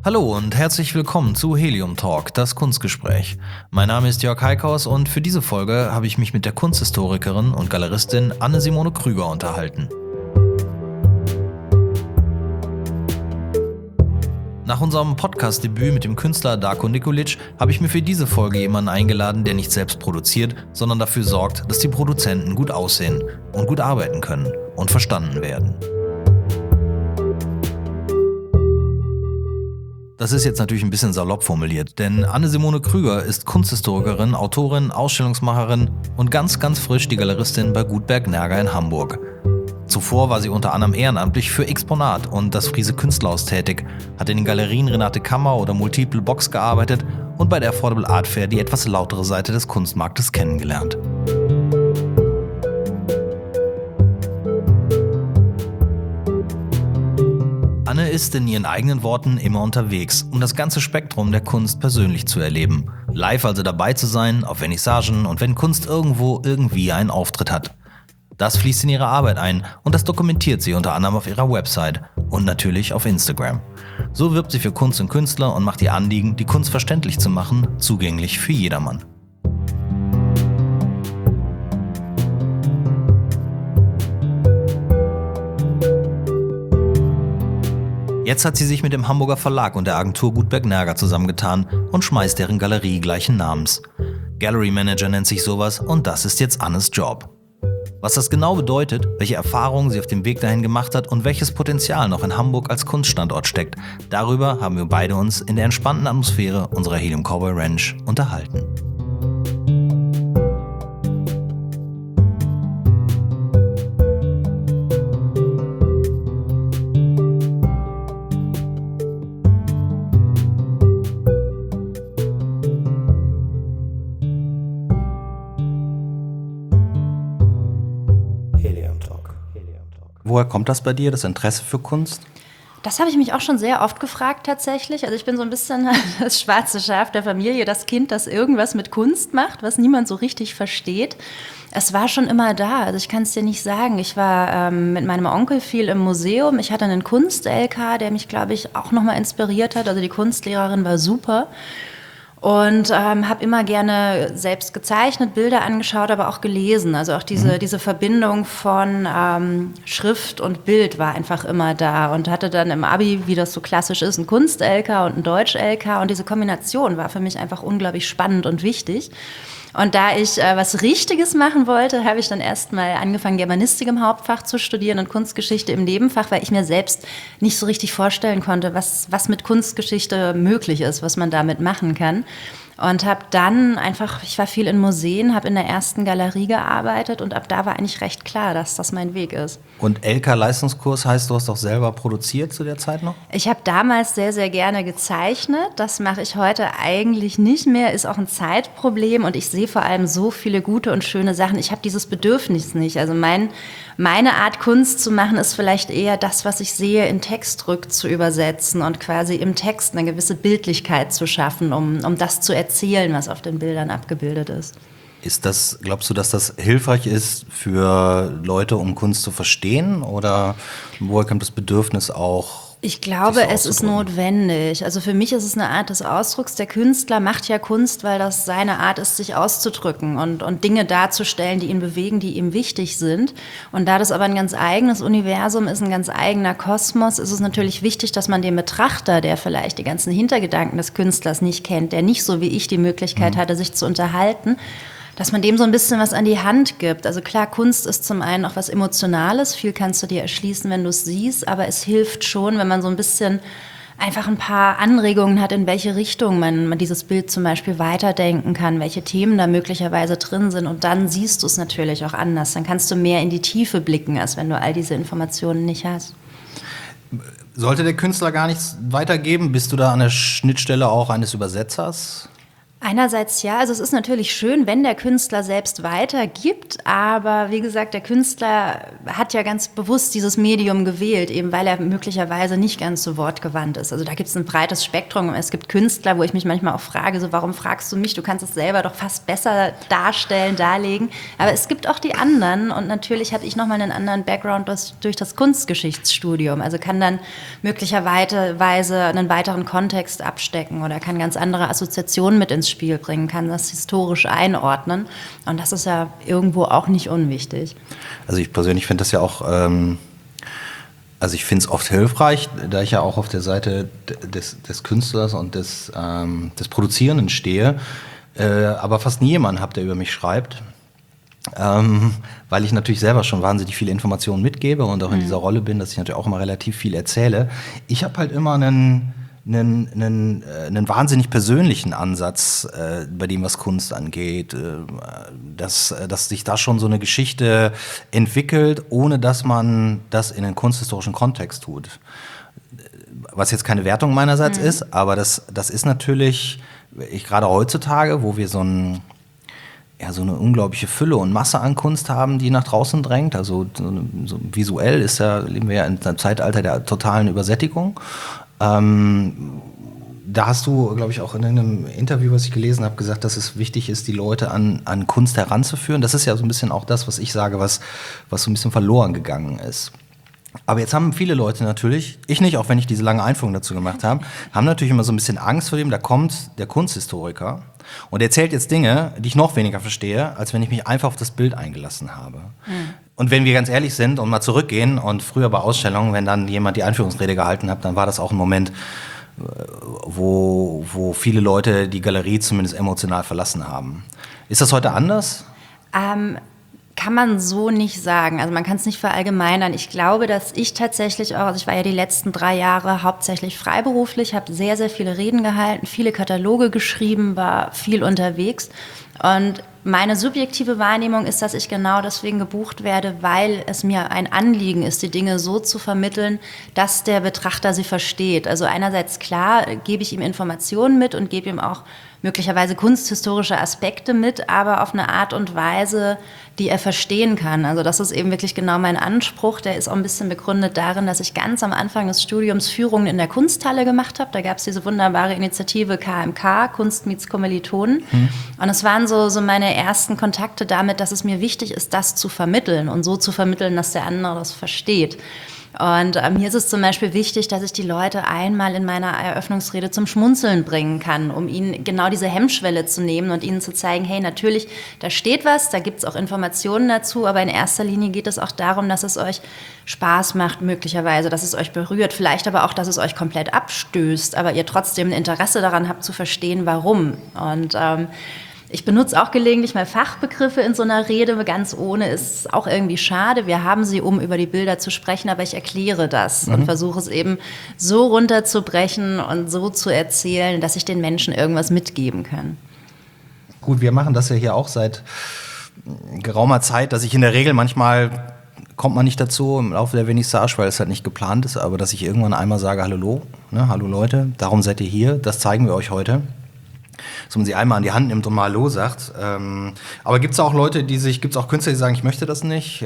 Hallo und herzlich willkommen zu Helium Talk, das Kunstgespräch. Mein Name ist Jörg Heikhaus und für diese Folge habe ich mich mit der Kunsthistorikerin und Galeristin Anne-Simone Krüger unterhalten. Nach unserem Podcast-Debüt mit dem Künstler Darko Nikolic habe ich mir für diese Folge jemanden eingeladen, der nicht selbst produziert, sondern dafür sorgt, dass die Produzenten gut aussehen und gut arbeiten können und verstanden werden. Das ist jetzt natürlich ein bisschen salopp formuliert, denn Anne-Simone Krüger ist Kunsthistorikerin, Autorin, Ausstellungsmacherin und ganz frisch die Galeristin bei Gutberg Nerger in Hamburg. Zuvor war sie unter anderem ehrenamtlich für Exponat und das Friese Künstlerhaus tätig, hat in den Galerien Renate Kammer oder Multiple Box gearbeitet und bei der Affordable Art Fair die etwas lautere Seite des Kunstmarktes kennengelernt. Anne ist in ihren eigenen Worten immer unterwegs, um das ganze Spektrum der Kunst persönlich zu erleben. Live also dabei zu sein, auf Vernissagen und wenn Kunst irgendwo irgendwie einen Auftritt hat. Das fließt in ihre Arbeit ein und das dokumentiert sie unter anderem auf ihrer Website und natürlich auf Instagram. So wirbt sie für Kunst und Künstler und macht ihr Anliegen, die Kunst verständlich zu machen, zugänglich für jedermann. Jetzt hat sie sich mit dem Hamburger Verlag und der Agentur Gutberg Nerger zusammengetan und schmeißt deren Galerie gleichen Namens. Gallery Manager nennt sich sowas und das ist jetzt Annes Job. Was das genau bedeutet, welche Erfahrungen sie auf dem Weg dahin gemacht hat und welches Potenzial noch in Hamburg als Kunststandort steckt, darüber haben wir beide uns in der entspannten Atmosphäre unserer Helium Cowboy Ranch unterhalten. Woher kommt das bei dir, das Interesse für Kunst? Das habe ich mich auch schon sehr oft gefragt tatsächlich. Also ich bin so ein bisschen das schwarze Schaf der Familie, das Kind, das irgendwas mit Kunst macht, was niemand so richtig versteht. Es war schon immer da, also ich kann es dir nicht sagen. Ich war mit meinem Onkel viel im Museum. Ich hatte einen Kunst-LK, der mich, glaube ich, auch nochmal inspiriert hat. Also die Kunstlehrerin war super. Und habe immer gerne selbst gezeichnet, Bilder angeschaut, aber auch gelesen. Also auch diese Verbindung von Schrift und Bild war einfach immer da. Und hatte dann im Abi, wie das so klassisch ist, ein Kunst-LK und ein Deutsch-LK. Und diese Kombination war für mich einfach unglaublich spannend und wichtig. Und da ich was Richtiges machen wollte, habe ich dann erstmal angefangen, Germanistik im Hauptfach zu studieren und Kunstgeschichte im Nebenfach, weil ich mir selbst nicht so richtig vorstellen konnte, was mit Kunstgeschichte möglich ist, was man damit machen kann. Und habe dann einfach, ich war viel in Museen, habe in der ersten Galerie gearbeitet und ab da war eigentlich recht klar, dass das mein Weg ist. Und LK-Leistungskurs heißt, du hast doch selber produziert zu der Zeit noch? Ich habe damals sehr, sehr gerne gezeichnet. Das mache ich heute eigentlich nicht mehr, ist auch ein Zeitproblem und ich sehe vor allem so viele gute und schöne Sachen. Ich habe dieses Bedürfnis nicht. Also meine Art Kunst zu machen ist vielleicht eher das, was ich sehe, in Text zu übersetzen und quasi im Text eine gewisse Bildlichkeit zu schaffen, um das zu erzählen, was auf den Bildern abgebildet ist. Glaubst du, dass das hilfreich ist für Leute, um Kunst zu verstehen? Oder woher kommt das Bedürfnis auch? Ich glaube, es ist notwendig. Also für mich ist es eine Art des Ausdrucks. Der Künstler macht ja Kunst, weil das seine Art ist, sich auszudrücken und Dinge darzustellen, die ihn bewegen, die ihm wichtig sind. Und da das aber ein ganz eigenes Universum ist, ein ganz eigener Kosmos, ist es natürlich wichtig, dass man dem Betrachter, der vielleicht die ganzen Hintergedanken des Künstlers nicht kennt, der nicht so wie ich die Möglichkeit hatte, sich zu unterhalten, dass man dem so ein bisschen was an die Hand gibt. Also klar, Kunst ist zum einen auch was Emotionales, viel kannst du dir erschließen, wenn du es siehst, aber es hilft schon, wenn man so ein bisschen einfach ein paar Anregungen hat, in welche Richtung man dieses Bild zum Beispiel weiterdenken kann, welche Themen da möglicherweise drin sind und dann siehst du es natürlich auch anders. Dann kannst du mehr in die Tiefe blicken, als wenn du all diese Informationen nicht hast. Sollte der Künstler gar nichts weitergeben? Bist du da an der Schnittstelle auch eines Übersetzers? Einerseits ja, also es ist natürlich schön, wenn der Künstler selbst weitergibt, aber wie gesagt, der Künstler hat ja ganz bewusst dieses Medium gewählt, eben weil er möglicherweise nicht ganz so wortgewandt ist. Also da gibt es ein breites Spektrum. Es gibt Künstler, wo ich mich manchmal auch frage, so warum fragst du mich? Du kannst es selber doch fast besser darstellen, darlegen. Aber es gibt auch die anderen und natürlich habe ich nochmal einen anderen Background durch das Kunstgeschichtsstudium. Also kann dann möglicherweise einen weiteren Kontext abstecken oder kann ganz andere Assoziationen mit ins Spiel bringen, kann das historisch einordnen. Und das ist ja irgendwo auch nicht unwichtig. Also ich persönlich finde das ja auch, also ich finde es oft hilfreich, da ich ja auch auf der Seite des Künstlers und des Produzierenden stehe, aber fast nie jemanden habe, der über mich schreibt. Weil ich natürlich selber schon wahnsinnig viele Informationen mitgebe und auch in dieser Rolle bin, dass ich natürlich auch immer relativ viel erzähle. Ich habe halt immer einen wahnsinnig persönlichen Ansatz bei dem, was Kunst angeht, dass sich da schon so eine Geschichte entwickelt, ohne dass man das in einen kunsthistorischen Kontext tut. Was jetzt keine Wertung meinerseits ist, aber das ist natürlich, gerade heutzutage, wo wir so eine unglaubliche Fülle und Masse an Kunst haben, die nach draußen drängt. Also so visuell leben wir ja in einem Zeitalter der totalen Übersättigung. Da hast du, glaube ich, auch in einem Interview, was ich gelesen habe, gesagt, dass es wichtig ist, die Leute an Kunst heranzuführen. Das ist ja so ein bisschen auch das, was ich sage, was so ein bisschen verloren gegangen ist. Aber jetzt haben viele Leute natürlich, ich nicht, auch wenn ich diese lange Einführung dazu gemacht habe, haben natürlich immer so ein bisschen Angst vor dem, da kommt der Kunsthistoriker und erzählt jetzt Dinge, die ich noch weniger verstehe, als wenn ich mich einfach auf das Bild eingelassen habe. Und wenn wir ganz ehrlich sind und mal zurückgehen und früher bei Ausstellungen, wenn dann jemand die Einführungsrede gehalten hat, dann war das auch ein Moment, wo viele Leute die Galerie zumindest emotional verlassen haben. Ist das heute anders? Kann man so nicht sagen. Also man kann es nicht verallgemeinern. Ich glaube, dass ich tatsächlich auch, also ich war ja die letzten 3 Jahre hauptsächlich freiberuflich, habe sehr, sehr viele Reden gehalten, viele Kataloge geschrieben, war viel unterwegs. Und meine subjektive Wahrnehmung ist, dass ich genau deswegen gebucht werde, weil es mir ein Anliegen ist, die Dinge so zu vermitteln, dass der Betrachter sie versteht. Also einerseits klar, gebe ich ihm Informationen mit und gebe ihm auch möglicherweise kunsthistorische Aspekte mit, aber auf eine Art und Weise, die er verstehen kann. Also das ist eben wirklich genau mein Anspruch. Der ist auch ein bisschen begründet darin, dass ich ganz am Anfang des Studiums Führungen in der Kunsthalle gemacht habe. Da gab es diese wunderbare Initiative KMK, Kunst meets Kommilitonen. Und es waren so meine ersten Kontakte damit, dass es mir wichtig ist, das zu vermitteln und so zu vermitteln, dass der andere das versteht. Und mir ist es zum Beispiel wichtig, dass ich die Leute einmal in meiner Eröffnungsrede zum Schmunzeln bringen kann, um ihnen genau diese Hemmschwelle zu nehmen und ihnen zu zeigen, hey, natürlich, da steht was, da gibt es auch Informationen dazu, aber in erster Linie geht es auch darum, dass es euch Spaß macht möglicherweise, dass es euch berührt, vielleicht aber auch, dass es euch komplett abstößt, aber ihr trotzdem ein Interesse daran habt zu verstehen, warum. Und ich benutze auch gelegentlich mal Fachbegriffe in so einer Rede, ganz ohne, ist auch irgendwie schade. Wir haben sie, um über die Bilder zu sprechen, aber ich erkläre das und versuche es eben so runterzubrechen und so zu erzählen, dass ich den Menschen irgendwas mitgeben kann. Gut, wir machen das ja hier auch seit geraumer Zeit, dass ich in der Regel manchmal kommt man nicht dazu im Laufe der Vernissage, weil es halt nicht geplant ist, aber dass ich irgendwann einmal sage, hallo, hallo Leute, darum seid ihr hier, das zeigen wir euch heute. Dass man sie einmal an die Hand nimmt und mal Hallo sagt. Aber gibt es auch Leute, gibt es auch Künstler, die sagen, ich möchte das nicht?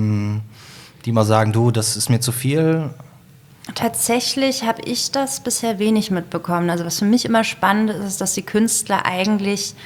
Die mal sagen, du, das ist mir zu viel? Tatsächlich habe ich das bisher wenig mitbekommen. Also was für mich immer spannend ist, dass die Künstler eigentlich,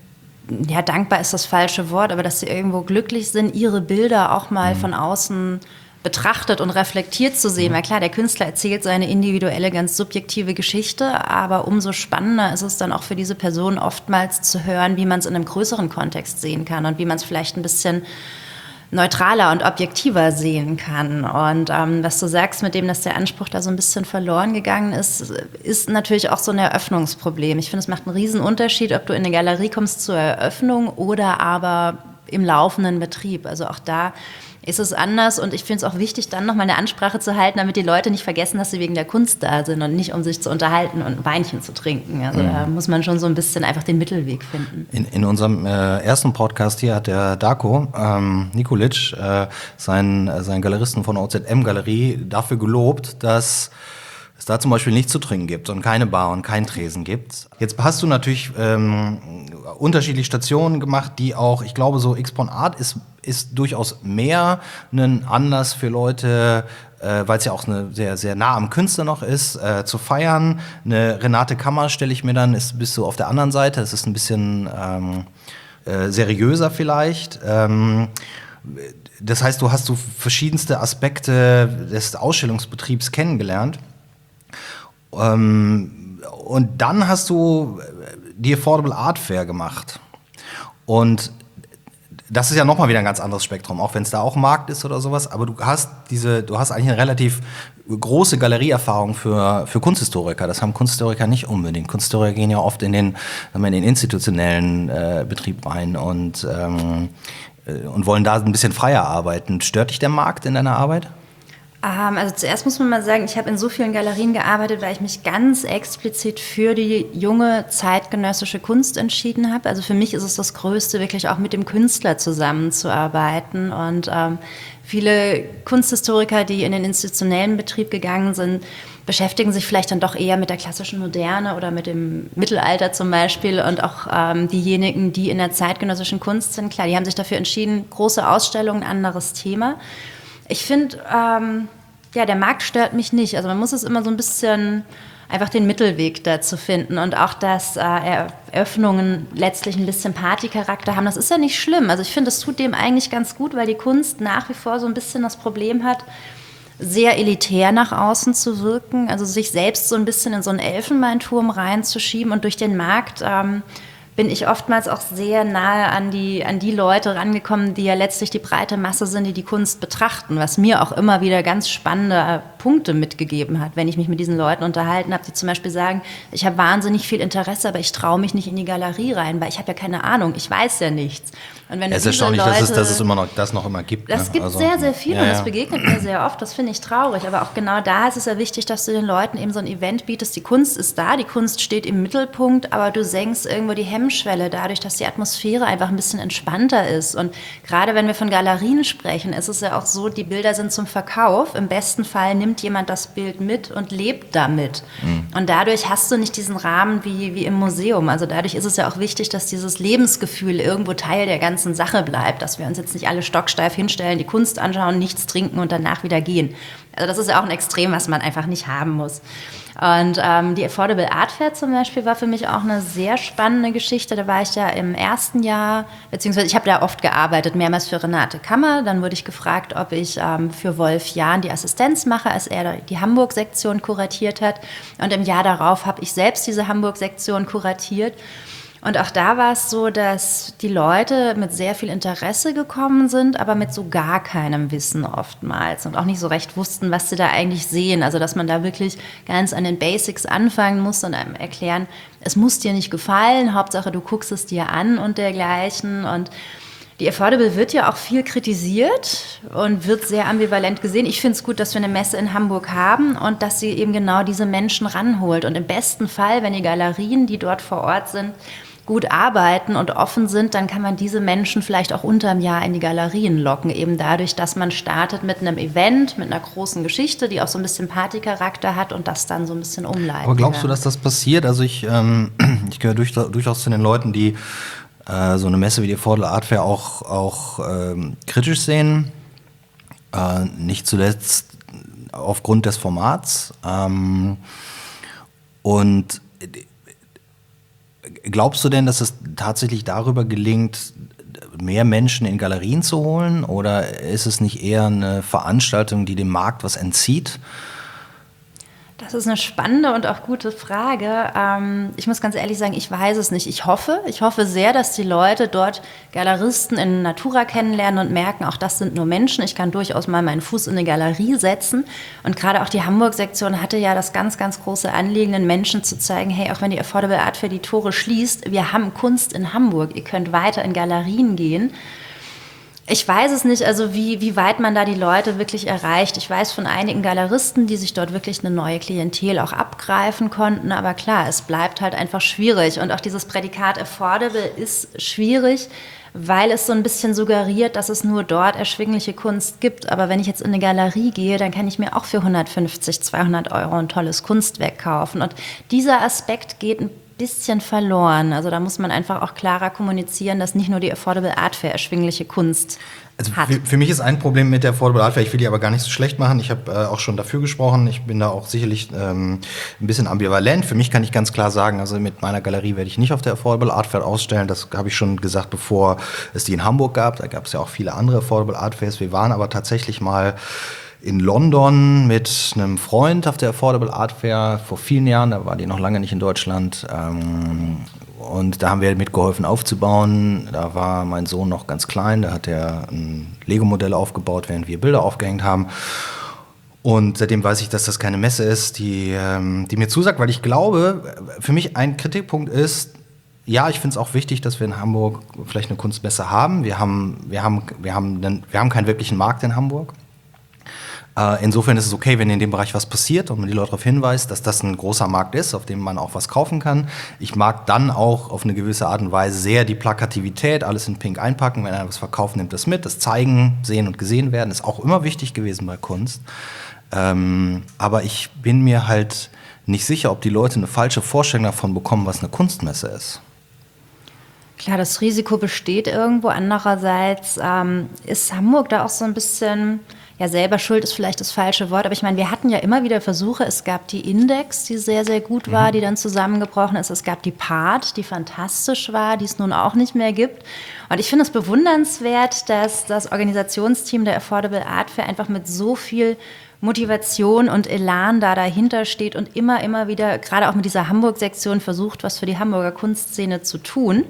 ja, dankbar ist das falsche Wort, aber dass sie irgendwo glücklich sind, ihre Bilder auch mal von außen betrachtet und reflektiert zu sehen. Weil klar, der Künstler erzählt seine individuelle, ganz subjektive Geschichte, aber umso spannender ist es dann auch für diese Person oftmals zu hören, wie man es in einem größeren Kontext sehen kann und wie man es vielleicht ein bisschen neutraler und objektiver sehen kann. Und was du sagst mit dem, dass der Anspruch da so ein bisschen verloren gegangen ist, ist natürlich auch so ein Eröffnungsproblem. Ich finde, es macht einen riesen Unterschied, ob du in eine Galerie kommst zur Eröffnung oder aber im laufenden Betrieb. Also auch da ist es anders und ich finde es auch wichtig, dann nochmal eine Ansprache zu halten, damit die Leute nicht vergessen, dass sie wegen der Kunst da sind und nicht, um sich zu unterhalten und ein Weinchen zu trinken. Also da muss man schon so ein bisschen einfach den Mittelweg finden. In unserem ersten Podcast hier hat der Darko Nikolic seinen Galeristen von OZM Galerie dafür gelobt, dass es da zum Beispiel nichts zu trinken gibt und keine Bar und keinen Tresen gibt. Jetzt hast du natürlich unterschiedliche Stationen gemacht, die auch, ich glaube, so Xporn Art ist durchaus mehr ein Anlass für Leute, weil es ja auch sehr, sehr nah am Künstler noch ist, zu feiern. Eine Renate Kammer stelle ich mir dann, bist du auf der anderen Seite, das ist ein bisschen seriöser vielleicht. Das heißt, du hast so verschiedenste Aspekte des Ausstellungsbetriebs kennengelernt. Und dann hast du die Affordable Art Fair gemacht. Und das ist ja nochmal wieder ein ganz anderes Spektrum, auch wenn es da auch Markt ist oder sowas. Aber du hast eigentlich eine relativ große Galerieerfahrung für Kunsthistoriker. Das haben Kunsthistoriker nicht unbedingt. Kunsthistoriker gehen ja oft in den institutionellen Betrieb rein und wollen da ein bisschen freier arbeiten. Stört dich der Markt in deiner Arbeit? Also zuerst muss man mal sagen, ich habe in so vielen Galerien gearbeitet, weil ich mich ganz explizit für die junge zeitgenössische Kunst entschieden habe. Also für mich ist es das Größte, wirklich auch mit dem Künstler zusammenzuarbeiten. Und viele Kunsthistoriker, die in den institutionellen Betrieb gegangen sind, beschäftigen sich vielleicht dann doch eher mit der klassischen Moderne oder mit dem Mittelalter zum Beispiel. Und auch diejenigen, die in der zeitgenössischen Kunst sind, klar, die haben sich dafür entschieden, große Ausstellungen, ein anderes Thema. Ich finde, der Markt stört mich nicht. Also man muss es immer so ein bisschen einfach den Mittelweg dazu finden und auch, dass Eröffnungen letztlich ein bisschen Partycharakter haben. Das ist ja nicht schlimm. Also ich finde, das tut dem eigentlich ganz gut, weil die Kunst nach wie vor so ein bisschen das Problem hat, sehr elitär nach außen zu wirken, also sich selbst so ein bisschen in so einen Elfenbeinturm reinzuschieben und durch den Markt bin ich oftmals auch sehr nahe an die Leute rangekommen, die ja letztlich die breite Masse sind, die die Kunst betrachten, was mir auch immer wieder ganz spannende Punkte mitgegeben hat, wenn ich mich mit diesen Leuten unterhalten habe, die zum Beispiel sagen, ich habe wahnsinnig viel Interesse, aber ich traue mich nicht in die Galerie rein, weil ich habe ja keine Ahnung, ich weiß ja nichts. Und wenn es ist erstaunlich, dass es das noch immer gibt. Das gibt sehr, sehr viel und das begegnet mir sehr oft, das finde ich traurig, aber auch genau da ist es ja wichtig, dass du den Leuten eben so ein Event bietest, die Kunst ist da, die Kunst steht im Mittelpunkt, aber du senkst irgendwo die Hemmschwelle dadurch, dass die Atmosphäre einfach ein bisschen entspannter ist und gerade wenn wir von Galerien sprechen, ist es ja auch so, die Bilder sind zum Verkauf, im besten Fall nimmt jemand das Bild mit und lebt damit und dadurch hast du nicht diesen Rahmen wie im Museum, also dadurch ist es ja auch wichtig, dass dieses Lebensgefühl irgendwo Teil der ganzen Sache bleibt, dass wir uns jetzt nicht alle stocksteif hinstellen, die Kunst anschauen, nichts trinken und danach wieder gehen. Also das ist ja auch ein Extrem, was man einfach nicht haben muss. Und die Affordable Art Fair zum Beispiel war für mich auch eine sehr spannende Geschichte. Da war ich ja im ersten Jahr, beziehungsweise ich habe da oft gearbeitet, mehrmals für Renate Kammer. Dann wurde ich gefragt, ob ich für Wolf Jahn die Assistenz mache, als er die Hamburg-Sektion kuratiert hat. Und im Jahr darauf habe ich selbst diese Hamburg-Sektion kuratiert. Und auch da war es so, dass die Leute mit sehr viel Interesse gekommen sind, aber mit so gar keinem Wissen oftmals und auch nicht so recht wussten, was sie da eigentlich sehen. Also dass man da wirklich ganz an den Basics anfangen muss und einem erklären, es muss dir nicht gefallen, Hauptsache du guckst es dir an und dergleichen. Und die Affordable wird ja auch viel kritisiert und wird sehr ambivalent gesehen. Ich finde es gut, dass wir eine Messe in Hamburg haben und dass sie eben genau diese Menschen ranholt. Und im besten Fall, wenn die Galerien, die dort vor Ort sind, gut arbeiten und offen sind, dann kann man diese Menschen vielleicht auch unterm Jahr in die Galerien locken, eben dadurch, dass man startet mit einem Event, mit einer großen Geschichte, die auch so ein bisschen Partycharakter hat und das dann so ein bisschen umleitet. Aber glaubst du, dass das passiert? Also ich gehöre durchaus zu den Leuten, die so eine Messe wie die Affordable Art Fair auch kritisch sehen, nicht zuletzt aufgrund des Formats. Und glaubst du denn, dass es tatsächlich darüber gelingt, mehr Menschen in Galerien zu holen? Oder ist es nicht eher eine Veranstaltung, die dem Markt was entzieht? Das ist eine spannende und auch gute Frage. Ich muss ganz ehrlich sagen, ich weiß es nicht. Ich hoffe sehr, dass die Leute dort Galeristen in Natura kennenlernen und merken, auch das sind nur Menschen. Ich kann durchaus mal meinen Fuß in eine Galerie setzen. Und gerade auch die Hamburg-Sektion hatte ja das ganz, ganz große Anliegen, den Menschen zu zeigen, hey, auch wenn die Affordable Art Fair die Tore schließt, wir haben Kunst in Hamburg. Ihr könnt weiter in Galerien gehen. Ich weiß es nicht, also wie weit man da die Leute wirklich erreicht. Ich weiß von einigen Galeristen, die sich dort wirklich eine neue Klientel auch abgreifen konnten. Aber klar, es bleibt halt einfach schwierig. Und auch dieses Prädikat Affordable ist schwierig, weil es so ein bisschen suggeriert, dass es nur dort erschwingliche Kunst gibt. Aber wenn ich jetzt in eine Galerie gehe, dann kann ich mir auch für 150, 200 Euro ein tolles Kunstwerk kaufen. Und dieser Aspekt geht ein bisschen verloren. Also da muss man einfach auch klarer kommunizieren, dass nicht nur die Affordable Art Fair erschwingliche Kunst hat. Für mich ist ein Problem mit der Affordable Art Fair, ich will die aber gar nicht so schlecht machen, ich habe auch schon dafür gesprochen, ich bin da auch sicherlich ein bisschen ambivalent. Für mich kann ich ganz klar sagen, also mit meiner Galerie werde ich nicht auf der Affordable Art Fair ausstellen, das habe ich schon gesagt, bevor es die in Hamburg gab, da gab es ja auch viele andere Affordable Art Fairs, wir waren aber tatsächlich mal in London mit einem Freund auf der Affordable Art Fair vor vielen Jahren, da war die noch lange nicht in Deutschland, und da haben wir mitgeholfen aufzubauen. Da war mein Sohn noch ganz klein, da hat er ein Lego-Modell aufgebaut, während wir Bilder aufgehängt haben. Und seitdem weiß ich, dass das keine Messe ist, die mir zusagt, weil ich glaube, für mich ein Kritikpunkt ist, ja, ich finde es auch wichtig, dass wir in Hamburg vielleicht eine Kunstmesse haben. Wir haben keinen wirklichen Markt in Hamburg. Insofern ist es okay, wenn in dem Bereich was passiert und man die Leute darauf hinweist, dass das ein großer Markt ist, auf dem man auch was kaufen kann. Ich mag dann auch auf eine gewisse Art und Weise sehr die Plakativität, alles in Pink einpacken. Wenn einer was verkauft, nimmt das mit. Das Zeigen, Sehen und Gesehen werden ist auch immer wichtig gewesen bei Kunst. Aber ich bin mir halt nicht sicher, ob die Leute eine falsche Vorstellung davon bekommen, was eine Kunstmesse ist. Klar, das Risiko besteht irgendwo. Andererseits ist Hamburg da auch so ein bisschen, ja, selber schuld ist vielleicht das falsche Wort, aber ich meine, wir hatten ja immer wieder Versuche. Es gab die Index, die sehr, sehr gut war, die dann zusammengebrochen ist. Es gab die Part, die fantastisch war, die es nun auch nicht mehr gibt. Und ich finde es bewundernswert, dass das Organisationsteam der Affordable Art Fair einfach mit so viel Motivation und Elan da dahinter steht und immer wieder, gerade auch mit dieser Hamburg-Sektion, versucht, was für die Hamburger Kunstszene zu tun.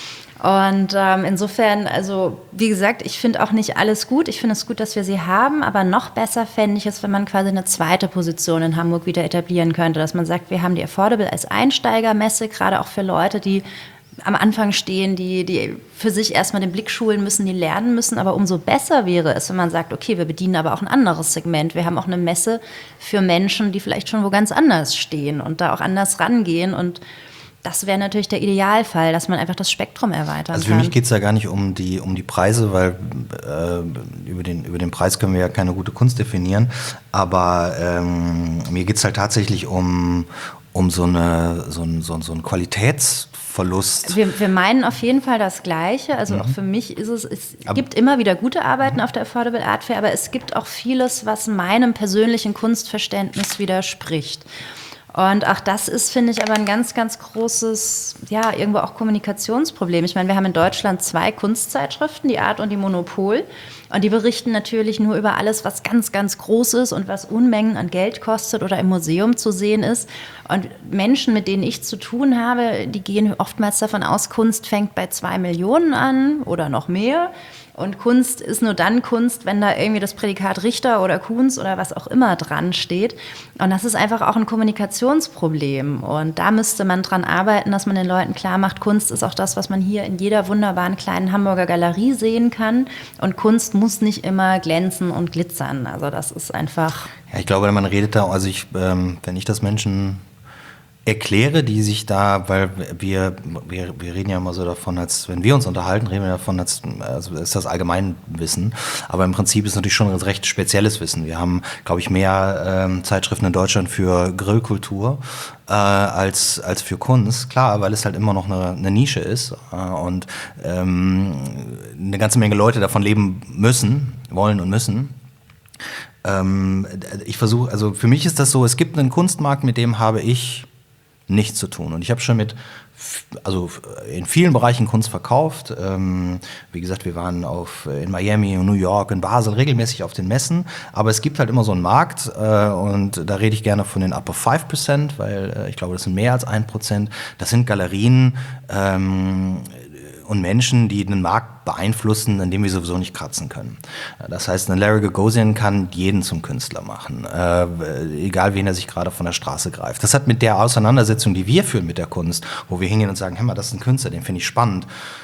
Und insofern, also wie gesagt, ich finde auch nicht alles gut. Ich finde es gut, dass wir sie haben, aber noch besser fände ich es, wenn man quasi eine zweite Position in Hamburg wieder etablieren könnte, dass man sagt, wir haben die Affordable als Einsteigermesse, gerade auch für Leute, die am Anfang stehen, die für sich erstmal den Blick schulen müssen, die lernen müssen. Aber umso besser wäre es, wenn man sagt, okay, wir bedienen aber auch ein anderes Segment. Wir haben auch eine Messe für Menschen, die vielleicht schon wo ganz anders stehen und da auch anders rangehen. Und das wäre natürlich der Idealfall, dass man einfach das Spektrum erweitern kann. Also für mich geht es ja gar nicht um die Preise, weil über den Preis können wir ja keine gute Kunst definieren. Aber mir geht es halt tatsächlich um so einen Qualitätsverlust. Wir meinen auf jeden Fall das Gleiche. Also auch für mich ist es gibt immer wieder gute Arbeiten auf der Affordable Art Fair, aber es gibt auch vieles, was meinem persönlichen Kunstverständnis widerspricht. Und auch das ist, finde ich, aber ein ganz, ganz großes, ja, irgendwo auch Kommunikationsproblem. Ich meine, wir haben in Deutschland 2 Kunstzeitschriften, die Art und die Monopol. Und die berichten natürlich nur über alles, was ganz, ganz groß ist und was Unmengen an Geld kostet oder im Museum zu sehen ist. Und Menschen, mit denen ich zu tun habe, die gehen oftmals davon aus, Kunst fängt bei 2 Millionen an oder noch mehr. Und Kunst ist nur dann Kunst, wenn da irgendwie das Prädikat Richter oder Kunz oder was auch immer dran steht. Und das ist einfach auch ein Kommunikationsproblem. Und da müsste man dran arbeiten, dass man den Leuten klar macht, Kunst ist auch das, was man hier in jeder wunderbaren kleinen Hamburger Galerie sehen kann. Und Kunst muss nicht immer glänzen und glitzern. Also das ist einfach... Ja, ich glaube, man redet da, also wenn ich das Menschen erkläre, die sich da, weil wir reden ja immer so davon, als wenn wir uns unterhalten, reden wir davon, also ist das Allgemeinwissen, aber im Prinzip ist es natürlich schon ein recht spezielles Wissen. Wir haben, glaube ich, mehr Zeitschriften in Deutschland für Grillkultur als für Kunst, klar, weil es halt immer noch eine Nische ist und eine ganze Menge Leute davon leben wollen und müssen. Ich versuche, also für mich ist das so, es gibt einen Kunstmarkt, mit dem habe ich nichts zu tun. Und ich habe schon in vielen Bereichen Kunst verkauft. Wie gesagt, wir waren in Miami, in New York, in Basel regelmäßig auf den Messen. Aber es gibt halt immer so einen Markt und da rede ich gerne von den Upper 5%, weil ich glaube, das sind mehr als 1%. Das sind Galerien und Menschen, die den Markt beeinflussen, an dem wir sowieso nicht kratzen können. Das heißt, ein Larry Gagosian kann jeden zum Künstler machen, egal wen er sich gerade von der Straße greift. Das hat mit der Auseinandersetzung, die wir führen mit der Kunst, wo wir hingehen und sagen, hey mal, das ist ein Künstler, den finde ich spannend,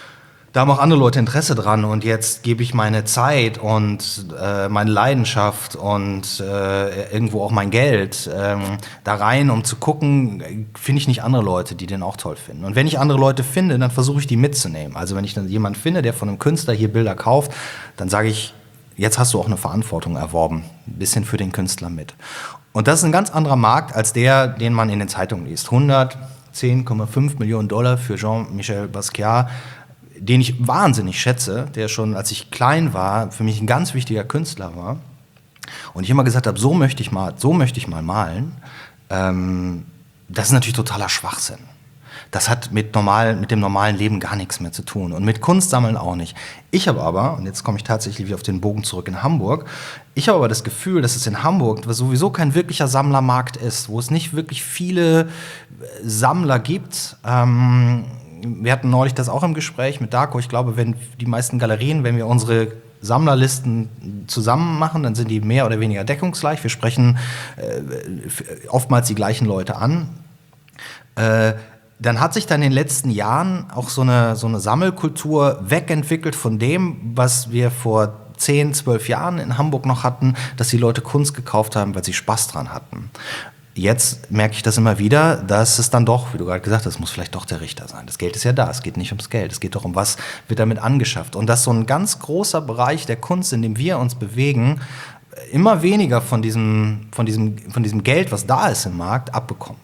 da haben auch andere Leute Interesse dran und jetzt gebe ich meine Zeit und meine Leidenschaft und irgendwo auch mein Geld da rein, um zu gucken, finde ich nicht andere Leute, die den auch toll finden. Und wenn ich andere Leute finde, dann versuche ich die mitzunehmen. Also wenn ich dann jemanden finde, der von einem Künstler hier Bilder kauft, dann sage ich, jetzt hast du auch eine Verantwortung erworben, ein bisschen für den Künstler mit. Und das ist ein ganz anderer Markt als der, den man in den Zeitungen liest. 110,5 Millionen Dollar für Jean-Michel Basquiat, den ich wahnsinnig schätze, der schon, als ich klein war, für mich ein ganz wichtiger Künstler war. Und ich immer gesagt habe, so möchte ich mal malen. Das ist natürlich totaler Schwachsinn. Das hat mit dem normalen Leben gar nichts mehr zu tun. Und mit Kunst sammeln auch nicht. Ich habe aber, und jetzt komme ich tatsächlich wieder auf den Bogen zurück in Hamburg, ich habe aber das Gefühl, dass es in Hamburg sowieso kein wirklicher Sammlermarkt ist, wo es nicht wirklich viele Sammler gibt. Wir hatten neulich das auch im Gespräch mit Darko. Ich glaube, wenn die meisten Galerien, wenn wir unsere Sammlerlisten zusammen machen, dann sind die mehr oder weniger deckungsgleich. Wir sprechen oftmals die gleichen Leute an. Dann hat sich dann in den letzten Jahren auch so eine Sammelkultur wegentwickelt von dem, was wir vor 10, 12 Jahren in Hamburg noch hatten, dass die Leute Kunst gekauft haben, weil sie Spaß dran hatten. Jetzt merke ich das immer wieder, dass es dann doch, wie du gerade gesagt hast, muss vielleicht doch der Richter sein. Das Geld ist ja da, es geht nicht ums Geld, es geht doch um, was wird damit angeschafft. Und dass so ein ganz großer Bereich der Kunst, in dem wir uns bewegen, immer weniger von diesem Geld, was da ist im Markt, abbekommt.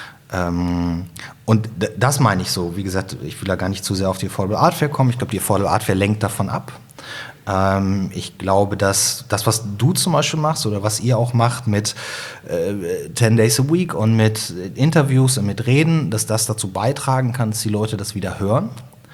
Und das meine ich so. Wie gesagt, ich will da gar nicht zu sehr auf die Affordable Art Fair kommen. Ich glaube, die Affordable Art Fair lenkt davon ab. Ich glaube, dass das, was du zum Beispiel machst oder was ihr auch macht mit 10 Days a Week und mit Interviews und mit Reden, dass das dazu beitragen kann, dass die Leute das wieder hören.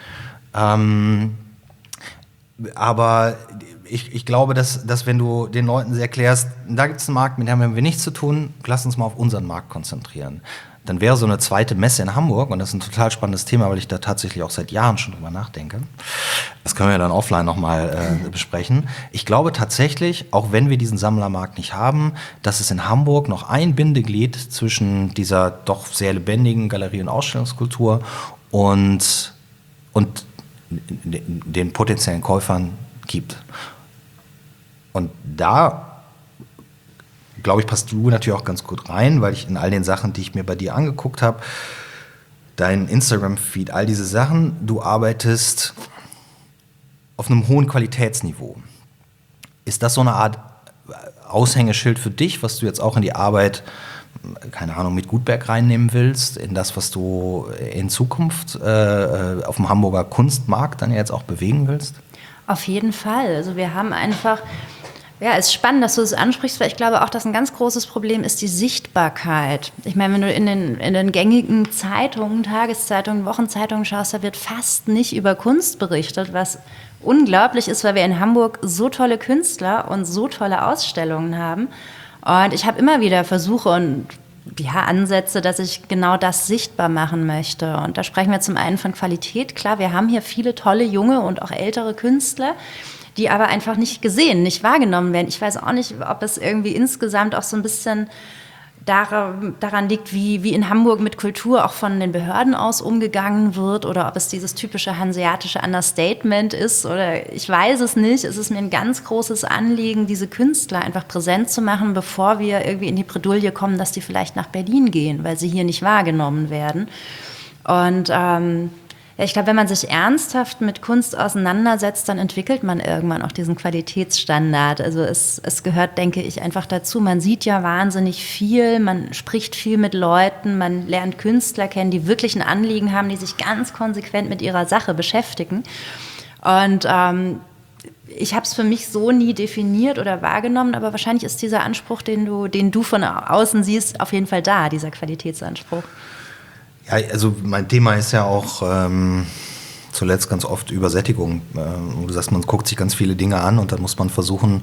Aber ich glaube, dass wenn du den Leuten erklärst, da gibt es einen Markt, mit dem haben wir nichts zu tun, lass uns mal auf unseren Markt konzentrieren. Dann wäre so eine zweite Messe in Hamburg, und das ist ein total spannendes Thema, weil ich da tatsächlich auch seit Jahren schon drüber nachdenke. Das können wir dann offline nochmal besprechen. Ich glaube tatsächlich, auch wenn wir diesen Sammlermarkt nicht haben, dass es in Hamburg noch ein Bindeglied zwischen dieser doch sehr lebendigen Galerie- und Ausstellungskultur und den potenziellen Käufern gibt. Und da, glaube ich, passt du natürlich auch ganz gut rein, weil ich in all den Sachen, die ich mir bei dir angeguckt habe, dein Instagram-Feed, all diese Sachen, du arbeitest auf einem hohen Qualitätsniveau. Ist das so eine Art Aushängeschild für dich, was du jetzt auch in die Arbeit, keine Ahnung, mit Gutberg reinnehmen willst, in das, was du in Zukunft auf dem Hamburger Kunstmarkt dann jetzt auch bewegen willst? Auf jeden Fall. Also wir haben einfach... Ja, es ist spannend, dass du das ansprichst, weil ich glaube auch, dass ein ganz großes Problem ist die Sichtbarkeit. Ich meine, wenn du in den gängigen Zeitungen, Tageszeitungen, Wochenzeitungen schaust, da wird fast nicht über Kunst berichtet, was unglaublich ist, weil wir in Hamburg so tolle Künstler und so tolle Ausstellungen haben. Und ich habe immer wieder Versuche und Ansätze, dass ich genau das sichtbar machen möchte. Und da sprechen wir zum einen von Qualität. Klar, wir haben hier viele tolle junge und auch ältere Künstler, die aber einfach nicht gesehen, nicht wahrgenommen werden. Ich weiß auch nicht, ob es irgendwie insgesamt auch so ein bisschen daran liegt, wie in Hamburg mit Kultur auch von den Behörden aus umgegangen wird oder ob es dieses typische hanseatische Understatement ist oder ich weiß es nicht. Es ist mir ein ganz großes Anliegen, diese Künstler einfach präsent zu machen, bevor wir irgendwie in die Bredouille kommen, dass die vielleicht nach Berlin gehen, weil sie hier nicht wahrgenommen werden. Und ich glaube, wenn man sich ernsthaft mit Kunst auseinandersetzt, dann entwickelt man irgendwann auch diesen Qualitätsstandard. Also es gehört, denke ich, einfach dazu. Man sieht ja wahnsinnig viel, man spricht viel mit Leuten, man lernt Künstler kennen, die wirklich ein Anliegen haben, die sich ganz konsequent mit ihrer Sache beschäftigen. Und ich habe es für mich so nie definiert oder wahrgenommen, aber wahrscheinlich ist dieser Anspruch, den du von außen siehst, auf jeden Fall da, dieser Qualitätsanspruch. Ja, also mein Thema ist ja auch zuletzt ganz oft Übersättigung. Du sagst, man guckt sich ganz viele Dinge an und dann muss man versuchen,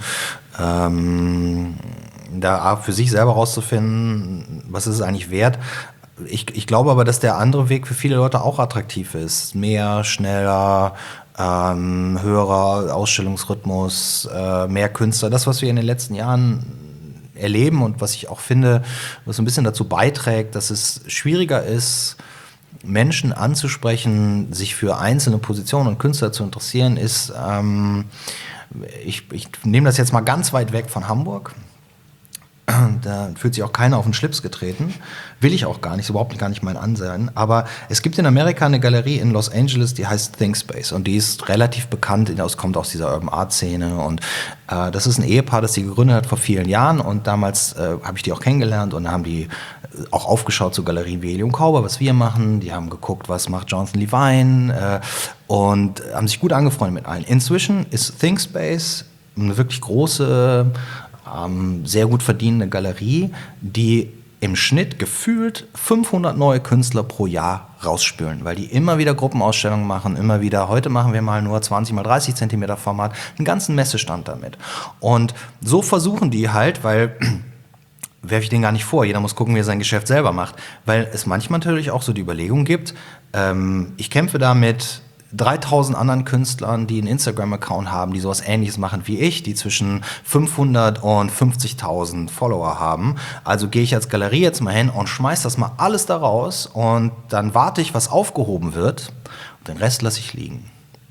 da für sich selber rauszufinden, was ist es eigentlich wert. Ich glaube aber, dass der andere Weg für viele Leute auch attraktiv ist. Mehr, schneller, höherer Ausstellungsrhythmus, mehr Künstler. Das, was wir in den letzten Jahren erleben und was ich auch finde, was so ein bisschen dazu beiträgt, dass es schwieriger ist, Menschen anzusprechen, sich für einzelne Positionen und Künstler zu interessieren, ist, ich nehme das jetzt mal ganz weit weg von Hamburg. Da fühlt sich auch keiner auf den Schlips getreten. Will ich auch gar nicht, ist überhaupt gar nicht mein Ansinnen. Aber es gibt in Amerika eine Galerie in Los Angeles, die heißt ThinkSpace. Und die ist relativ bekannt, kommt aus dieser Urban Art Szene. Und das ist ein Ehepaar, das sie gegründet hat vor vielen Jahren. Und damals habe ich die auch kennengelernt. Und da haben die auch aufgeschaut zu Galerien wie Helium Kauber, was wir machen. Die haben geguckt, was macht Jonathan Levine. Und haben sich gut angefreundet mit allen. Inzwischen ist ThinkSpace eine wirklich große, sehr gut verdienende Galerie, die im Schnitt gefühlt 500 neue Künstler pro Jahr rausspülen, weil die immer wieder Gruppenausstellungen machen, immer wieder, heute machen wir mal nur 20 mal 30 Zentimeter Format, einen ganzen Messestand damit. Und so versuchen die halt, weil werfe ich denen gar nicht vor, jeder muss gucken, wie er sein Geschäft selber macht, weil es manchmal natürlich auch so die Überlegung gibt, ich kämpfe da mit 3000 anderen Künstlern, die einen Instagram-Account haben, die sowas Ähnliches machen wie ich, die zwischen 500 und 50.000 Follower haben. Also gehe ich als Galerie jetzt mal hin und schmeiß das mal alles da raus und dann warte ich, was aufgehoben wird und den Rest lasse ich liegen.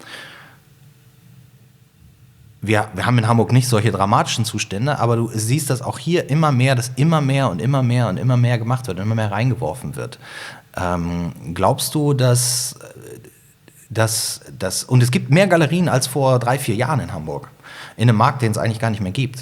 Wir haben in Hamburg nicht solche dramatischen Zustände, aber du siehst das auch hier immer mehr, dass immer mehr und immer mehr und immer mehr gemacht wird und immer mehr reingeworfen wird. Glaubst du, dass und es gibt mehr Galerien als vor 3-4 Jahren in Hamburg, in einem Markt, den es eigentlich gar nicht mehr gibt.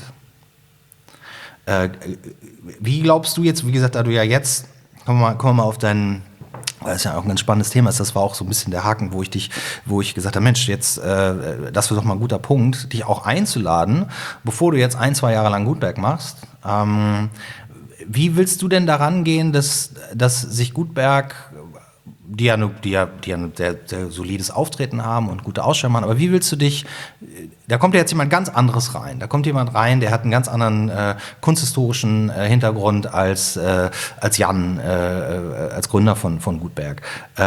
Wie glaubst du jetzt, wie gesagt, da du ja jetzt, kommen wir mal auf deinen, weil es ja auch ein ganz spannendes Thema ist, das war auch so ein bisschen der Haken, wo ich gesagt habe, Mensch, jetzt, das wäre doch mal ein guter Punkt, dich auch einzuladen, bevor du jetzt 1-2 Jahre lang Gutberg machst. Wie willst du denn daran gehen, dass sich Gutberg, die ja ein sehr, sehr solides Auftreten haben und gute Ausstellungen machen, aber wie willst du dich, da kommt ja jetzt jemand ganz anderes rein, da kommt jemand rein, der hat einen ganz anderen kunsthistorischen Hintergrund als Jan, als Gründer von Gutberg.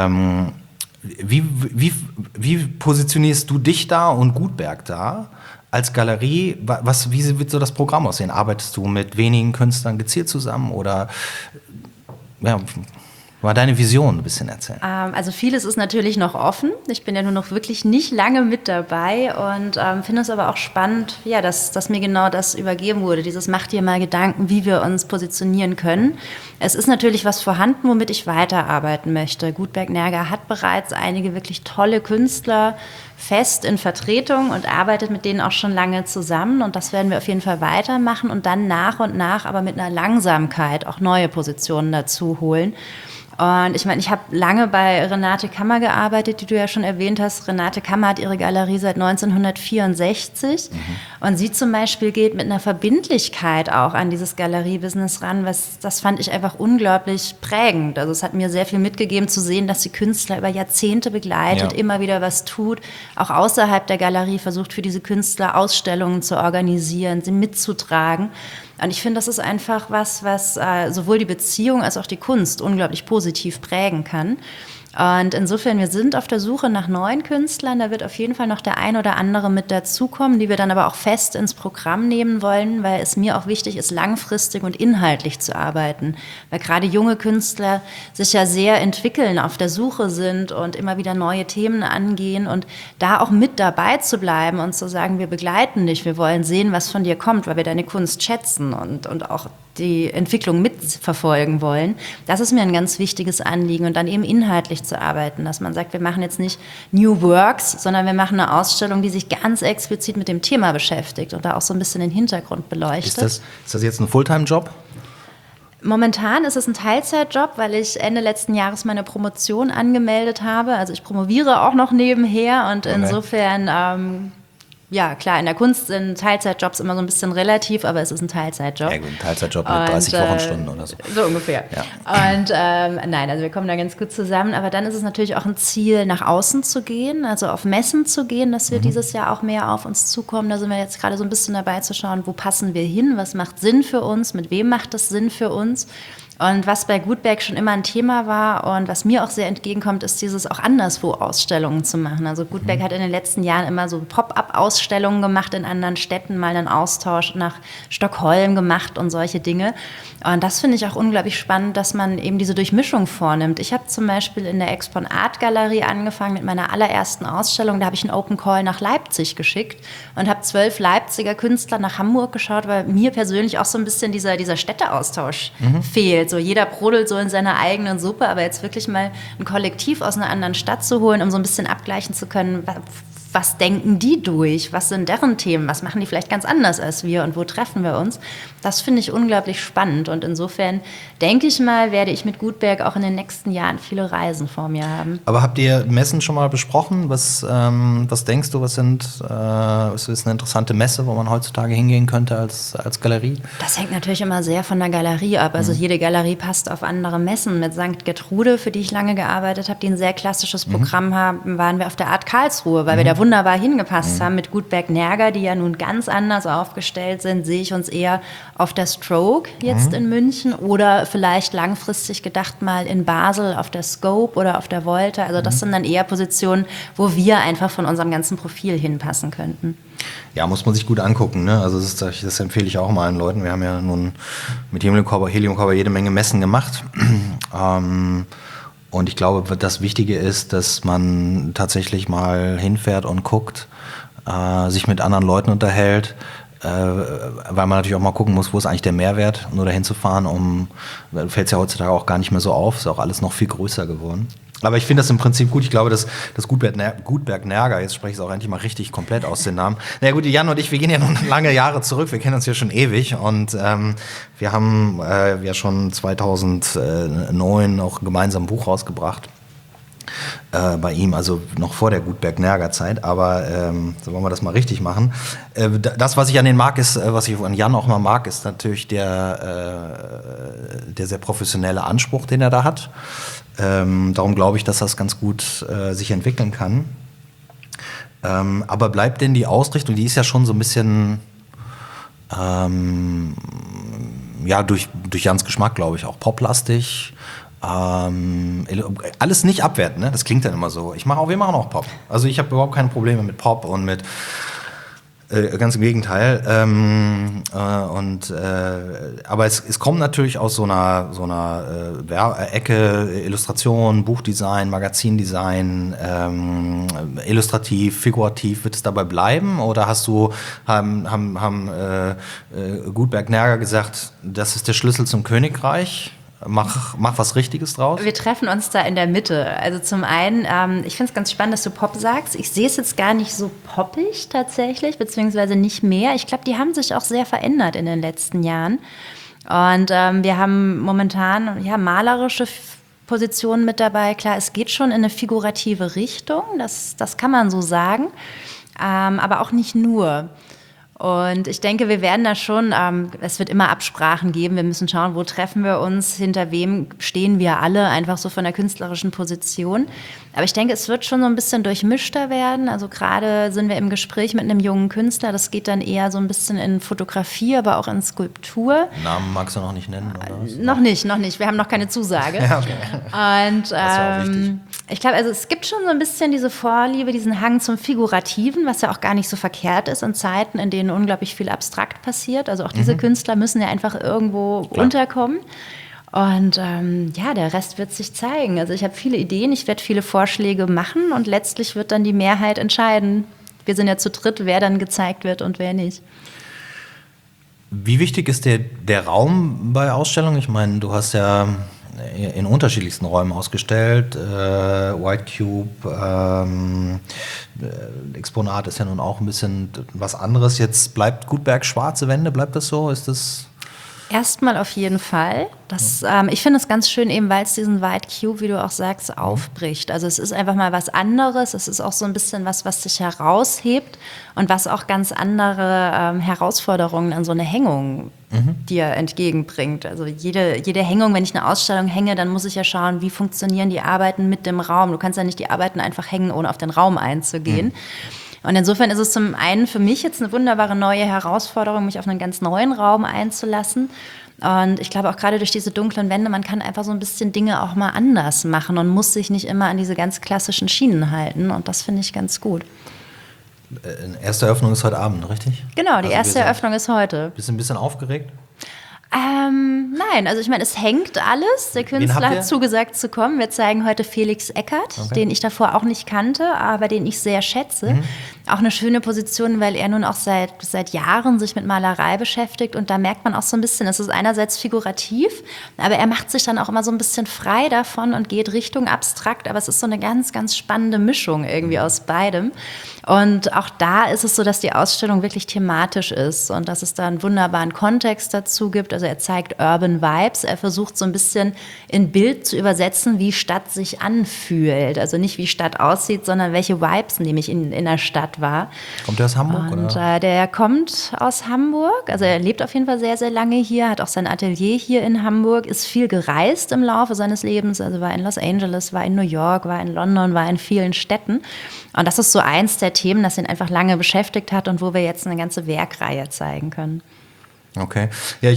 Wie positionierst du dich da und Gutberg da als Galerie? Wie wird so das Programm aussehen? Arbeitest du mit wenigen Künstlern gezielt zusammen oder ja, mal deine Vision ein bisschen erzählen. Also vieles ist natürlich noch offen. Ich bin ja nur noch wirklich nicht lange mit dabei und finde es aber auch spannend, ja, dass mir genau das übergeben wurde. Dieses mach dir mal Gedanken, wie wir uns positionieren können. Es ist natürlich was vorhanden, womit ich weiterarbeiten möchte. Gutberg Nerger hat bereits einige wirklich tolle Künstler fest in Vertretung und arbeitet mit denen auch schon lange zusammen. Und das werden wir auf jeden Fall weitermachen und dann nach und nach, aber mit einer Langsamkeit auch neue Positionen dazu holen. Und ich meine, ich habe lange bei Renate Kammer gearbeitet, die du ja schon erwähnt hast. Renate Kammer hat ihre Galerie seit 1964 und sie zum Beispiel geht mit einer Verbindlichkeit auch an dieses Galeriebusiness ran, das fand ich einfach unglaublich prägend. Also es hat mir sehr viel mitgegeben zu sehen, dass sie Künstler über Jahrzehnte begleitet, immer wieder was tut, auch außerhalb der Galerie versucht für diese Künstler Ausstellungen zu organisieren, sie mitzutragen. Und ich finde, das ist einfach was sowohl die Beziehung als auch die Kunst unglaublich positiv prägen kann. Und insofern, wir sind auf der Suche nach neuen Künstlern. Da wird auf jeden Fall noch der ein oder andere mit dazukommen, die wir dann aber auch fest ins Programm nehmen wollen, weil es mir auch wichtig ist, langfristig und inhaltlich zu arbeiten. Weil gerade junge Künstler sich ja sehr entwickeln, auf der Suche sind und immer wieder neue Themen angehen. Und da auch mit dabei zu bleiben und zu sagen, wir begleiten dich, wir wollen sehen, was von dir kommt, weil wir deine Kunst schätzen und auch die Entwicklung mitverfolgen wollen. Das ist mir ein ganz wichtiges Anliegen und dann eben inhaltlich zu arbeiten, dass man sagt, wir machen jetzt nicht New Works, sondern wir machen eine Ausstellung, die sich ganz explizit mit dem Thema beschäftigt und da auch so ein bisschen den Hintergrund beleuchtet. Ist das jetzt ein Fulltime-Job? Momentan ist es ein Teilzeitjob, weil ich Ende letzten Jahres meine Promotion angemeldet habe. Also ich promoviere auch noch nebenher und insofern ja, klar, in der Kunst sind Teilzeitjobs immer so ein bisschen relativ, aber es ist ein Teilzeitjob. Ja, gut, ein Teilzeitjob mit 30 Wochenstunden oder so. So ungefähr. Ja. Und nein, also wir kommen da ganz gut zusammen, aber dann ist es natürlich auch ein Ziel, nach außen zu gehen, also auf Messen zu gehen, dass wir dieses Jahr auch mehr auf uns zukommen. Da sind wir jetzt gerade so ein bisschen dabei zu schauen, wo passen wir hin, was macht Sinn für uns, mit wem macht das Sinn für uns. Und was bei Gutenberg schon immer ein Thema war und was mir auch sehr entgegenkommt, ist dieses auch anderswo Ausstellungen zu machen. Also Gutenberg hat in den letzten Jahren immer so Pop-up-Ausstellungen gemacht in anderen Städten, mal einen Austausch nach Stockholm gemacht und solche Dinge. Und das finde ich auch unglaublich spannend, dass man eben diese Durchmischung vornimmt. Ich habe zum Beispiel in der Expon Art Galerie angefangen mit meiner allerersten Ausstellung. Da habe ich einen Open Call nach Leipzig geschickt und habe 12 Leipziger Künstler nach Hamburg geschaut, weil mir persönlich auch so ein bisschen dieser Städteaustausch fehlt. So jeder brodelt so in seiner eigenen Suppe, aber jetzt wirklich mal ein Kollektiv aus einer anderen Stadt zu holen, um so ein bisschen abgleichen zu können, was denken die durch, was sind deren Themen, was machen die vielleicht ganz anders als wir und wo treffen wir uns. Das finde ich unglaublich spannend und insofern denke ich mal, werde ich mit Gutenberg auch in den nächsten Jahren viele Reisen vor mir haben. Aber habt ihr Messen schon mal besprochen? Was denkst du, was ist eine interessante Messe, wo man heutzutage hingehen könnte als Galerie? Das hängt natürlich immer sehr von der Galerie ab. Also jede Galerie passt auf andere Messen. Mit St. Gertrude, für die ich lange gearbeitet habe, die ein sehr klassisches Programm haben, waren wir auf der Art Karlsruhe, weil wir da wunderbar hingepasst haben. Mit Gutenberg Nerger, die ja nun ganz anders aufgestellt sind, sehe ich uns eher auf der Stroke jetzt in München oder vielleicht langfristig gedacht mal in Basel auf der Scope oder auf der Volta. Also das sind dann eher Positionen, wo wir einfach von unserem ganzen Profil hinpassen könnten. Ja, muss man sich gut angucken, ne? Also das empfehle ich auch mal allen Leuten. Wir haben ja nun mit Heliumkörper jede Menge Messen gemacht. Und ich glaube, das Wichtige ist, dass man tatsächlich mal hinfährt und guckt, sich mit anderen Leuten unterhält, weil man natürlich auch mal gucken muss, wo ist eigentlich der Mehrwert, nur dahin zu fahren, fällt es ja heutzutage auch gar nicht mehr so auf, ist auch alles noch viel größer geworden. Aber ich finde das im Prinzip gut. Ich glaube, dass Gutenberg Nerger, jetzt spreche ich es auch endlich mal richtig komplett aus den Namen. Na ja, gut, die Jan und ich, wir gehen ja nun lange Jahre zurück. Wir kennen uns ja schon ewig und wir haben ja schon 2009 auch gemeinsam ein Buch rausgebracht. Bei ihm, also noch vor der Gutenberg-Nerger-Zeit, aber so wollen wir das mal richtig machen. Das, was ich an den mag, ist, was ich an Jan auch mal mag, ist natürlich der sehr professionelle Anspruch, den er da hat. Darum glaube ich, dass das ganz gut sich entwickeln kann. Aber bleibt denn die Ausrichtung, die ist ja schon so ein bisschen durch Jans Geschmack, glaube ich, auch poplastig. Alles nicht abwerten, ne? Das klingt dann immer so. Wir machen auch Pop. Also ich habe überhaupt keine Probleme mit Pop und mit ganz im Gegenteil. Aber es kommt natürlich aus so einer Ecke, Illustration, Buchdesign, Magazindesign, illustrativ, figurativ. Wird es dabei bleiben? Oder haben Gutenberg Nerger gesagt, das ist der Schlüssel zum Königreich? Mach was Richtiges draus. Wir treffen uns da in der Mitte. Also zum einen, ich finde es ganz spannend, dass du Pop sagst. Ich sehe es jetzt gar nicht so poppig tatsächlich, beziehungsweise nicht mehr. Ich glaube, die haben sich auch sehr verändert in den letzten Jahren. Und wir haben momentan malerische Positionen mit dabei. Klar, es geht schon in eine figurative Richtung, das kann man so sagen, aber auch nicht nur. Und ich denke, wir werden da schon, es wird immer Absprachen geben, wir müssen schauen, wo treffen wir uns, hinter wem stehen wir alle, einfach so von der künstlerischen Position. Aber ich denke, es wird schon so ein bisschen durchmischter werden, also gerade sind wir im Gespräch mit einem jungen Künstler, das geht dann eher so ein bisschen in Fotografie, aber auch in Skulptur. Namen magst du noch nicht nennen, oder was? Noch nicht, wir haben noch keine Zusage. Ja, okay. Und ich glaube, also es gibt schon so ein bisschen diese Vorliebe, diesen Hang zum Figurativen, was ja auch gar nicht so verkehrt ist in Zeiten, in denen unglaublich viel abstrakt passiert. Also auch diese Künstler müssen ja einfach irgendwo unterkommen. Und der Rest wird sich zeigen. Also ich habe viele Ideen, ich werde viele Vorschläge machen und letztlich wird dann die Mehrheit entscheiden. Wir sind ja zu dritt, wer dann gezeigt wird und wer nicht. Wie wichtig ist der Raum bei Ausstellungen? Ich meine, du hast ja in unterschiedlichsten Räumen ausgestellt. White Cube, Exponat ist ja nun auch ein bisschen was anderes. Jetzt bleibt Gutenberg schwarze Wände, bleibt das so? Ist das... Erstmal auf jeden Fall. Ich finde es ganz schön, eben weil es diesen White Cube, wie du auch sagst, aufbricht. Also es ist einfach mal was anderes. Es ist auch so ein bisschen was sich heraushebt und was auch ganz andere Herausforderungen an so eine Hängung dir entgegenbringt. Also jede Hängung, wenn ich eine Ausstellung hänge, dann muss ich ja schauen, wie funktionieren die Arbeiten mit dem Raum. Du kannst ja nicht die Arbeiten einfach hängen, ohne auf den Raum einzugehen. Und insofern ist es zum einen für mich jetzt eine wunderbare neue Herausforderung, mich auf einen ganz neuen Raum einzulassen. Und ich glaube auch gerade durch diese dunklen Wände, man kann einfach so ein bisschen Dinge auch mal anders machen und muss sich nicht immer an diese ganz klassischen Schienen halten. Und das finde ich ganz gut. Erste Eröffnung ist heute Abend, richtig? Genau, die erste Eröffnung ist heute. Bist du ein bisschen aufgeregt? Nein, also ich meine, es hängt alles. Der Künstler hat zugesagt zu kommen. Wir zeigen heute Felix Eckert, den ich davor auch nicht kannte, aber den ich sehr schätze. Auch eine schöne Position, weil er nun auch seit Jahren sich mit Malerei beschäftigt. Und da merkt man auch so ein bisschen, es ist einerseits figurativ, aber er macht sich dann auch immer so ein bisschen frei davon und geht Richtung abstrakt. Aber es ist so eine ganz, ganz spannende Mischung irgendwie aus beidem. Und auch da ist es so, dass die Ausstellung wirklich thematisch ist und dass es da einen wunderbaren Kontext dazu gibt. Also er zeigt Urban Vibes. Er versucht so ein bisschen in Bild zu übersetzen, wie Stadt sich anfühlt. Also nicht wie Stadt aussieht, sondern welche Vibes nämlich in der Stadt war. Kommt der aus Hamburg? Und oder? Der kommt aus Hamburg. Also er lebt auf jeden Fall sehr, sehr lange hier, hat auch sein Atelier hier in Hamburg, ist viel gereist im Laufe seines Lebens. Also war in Los Angeles, war in New York, war in London, war in vielen Städten. Und das ist so eins der Themen, das ihn einfach lange beschäftigt hat und wo wir jetzt eine ganze Werkreihe zeigen können. Okay. Ja,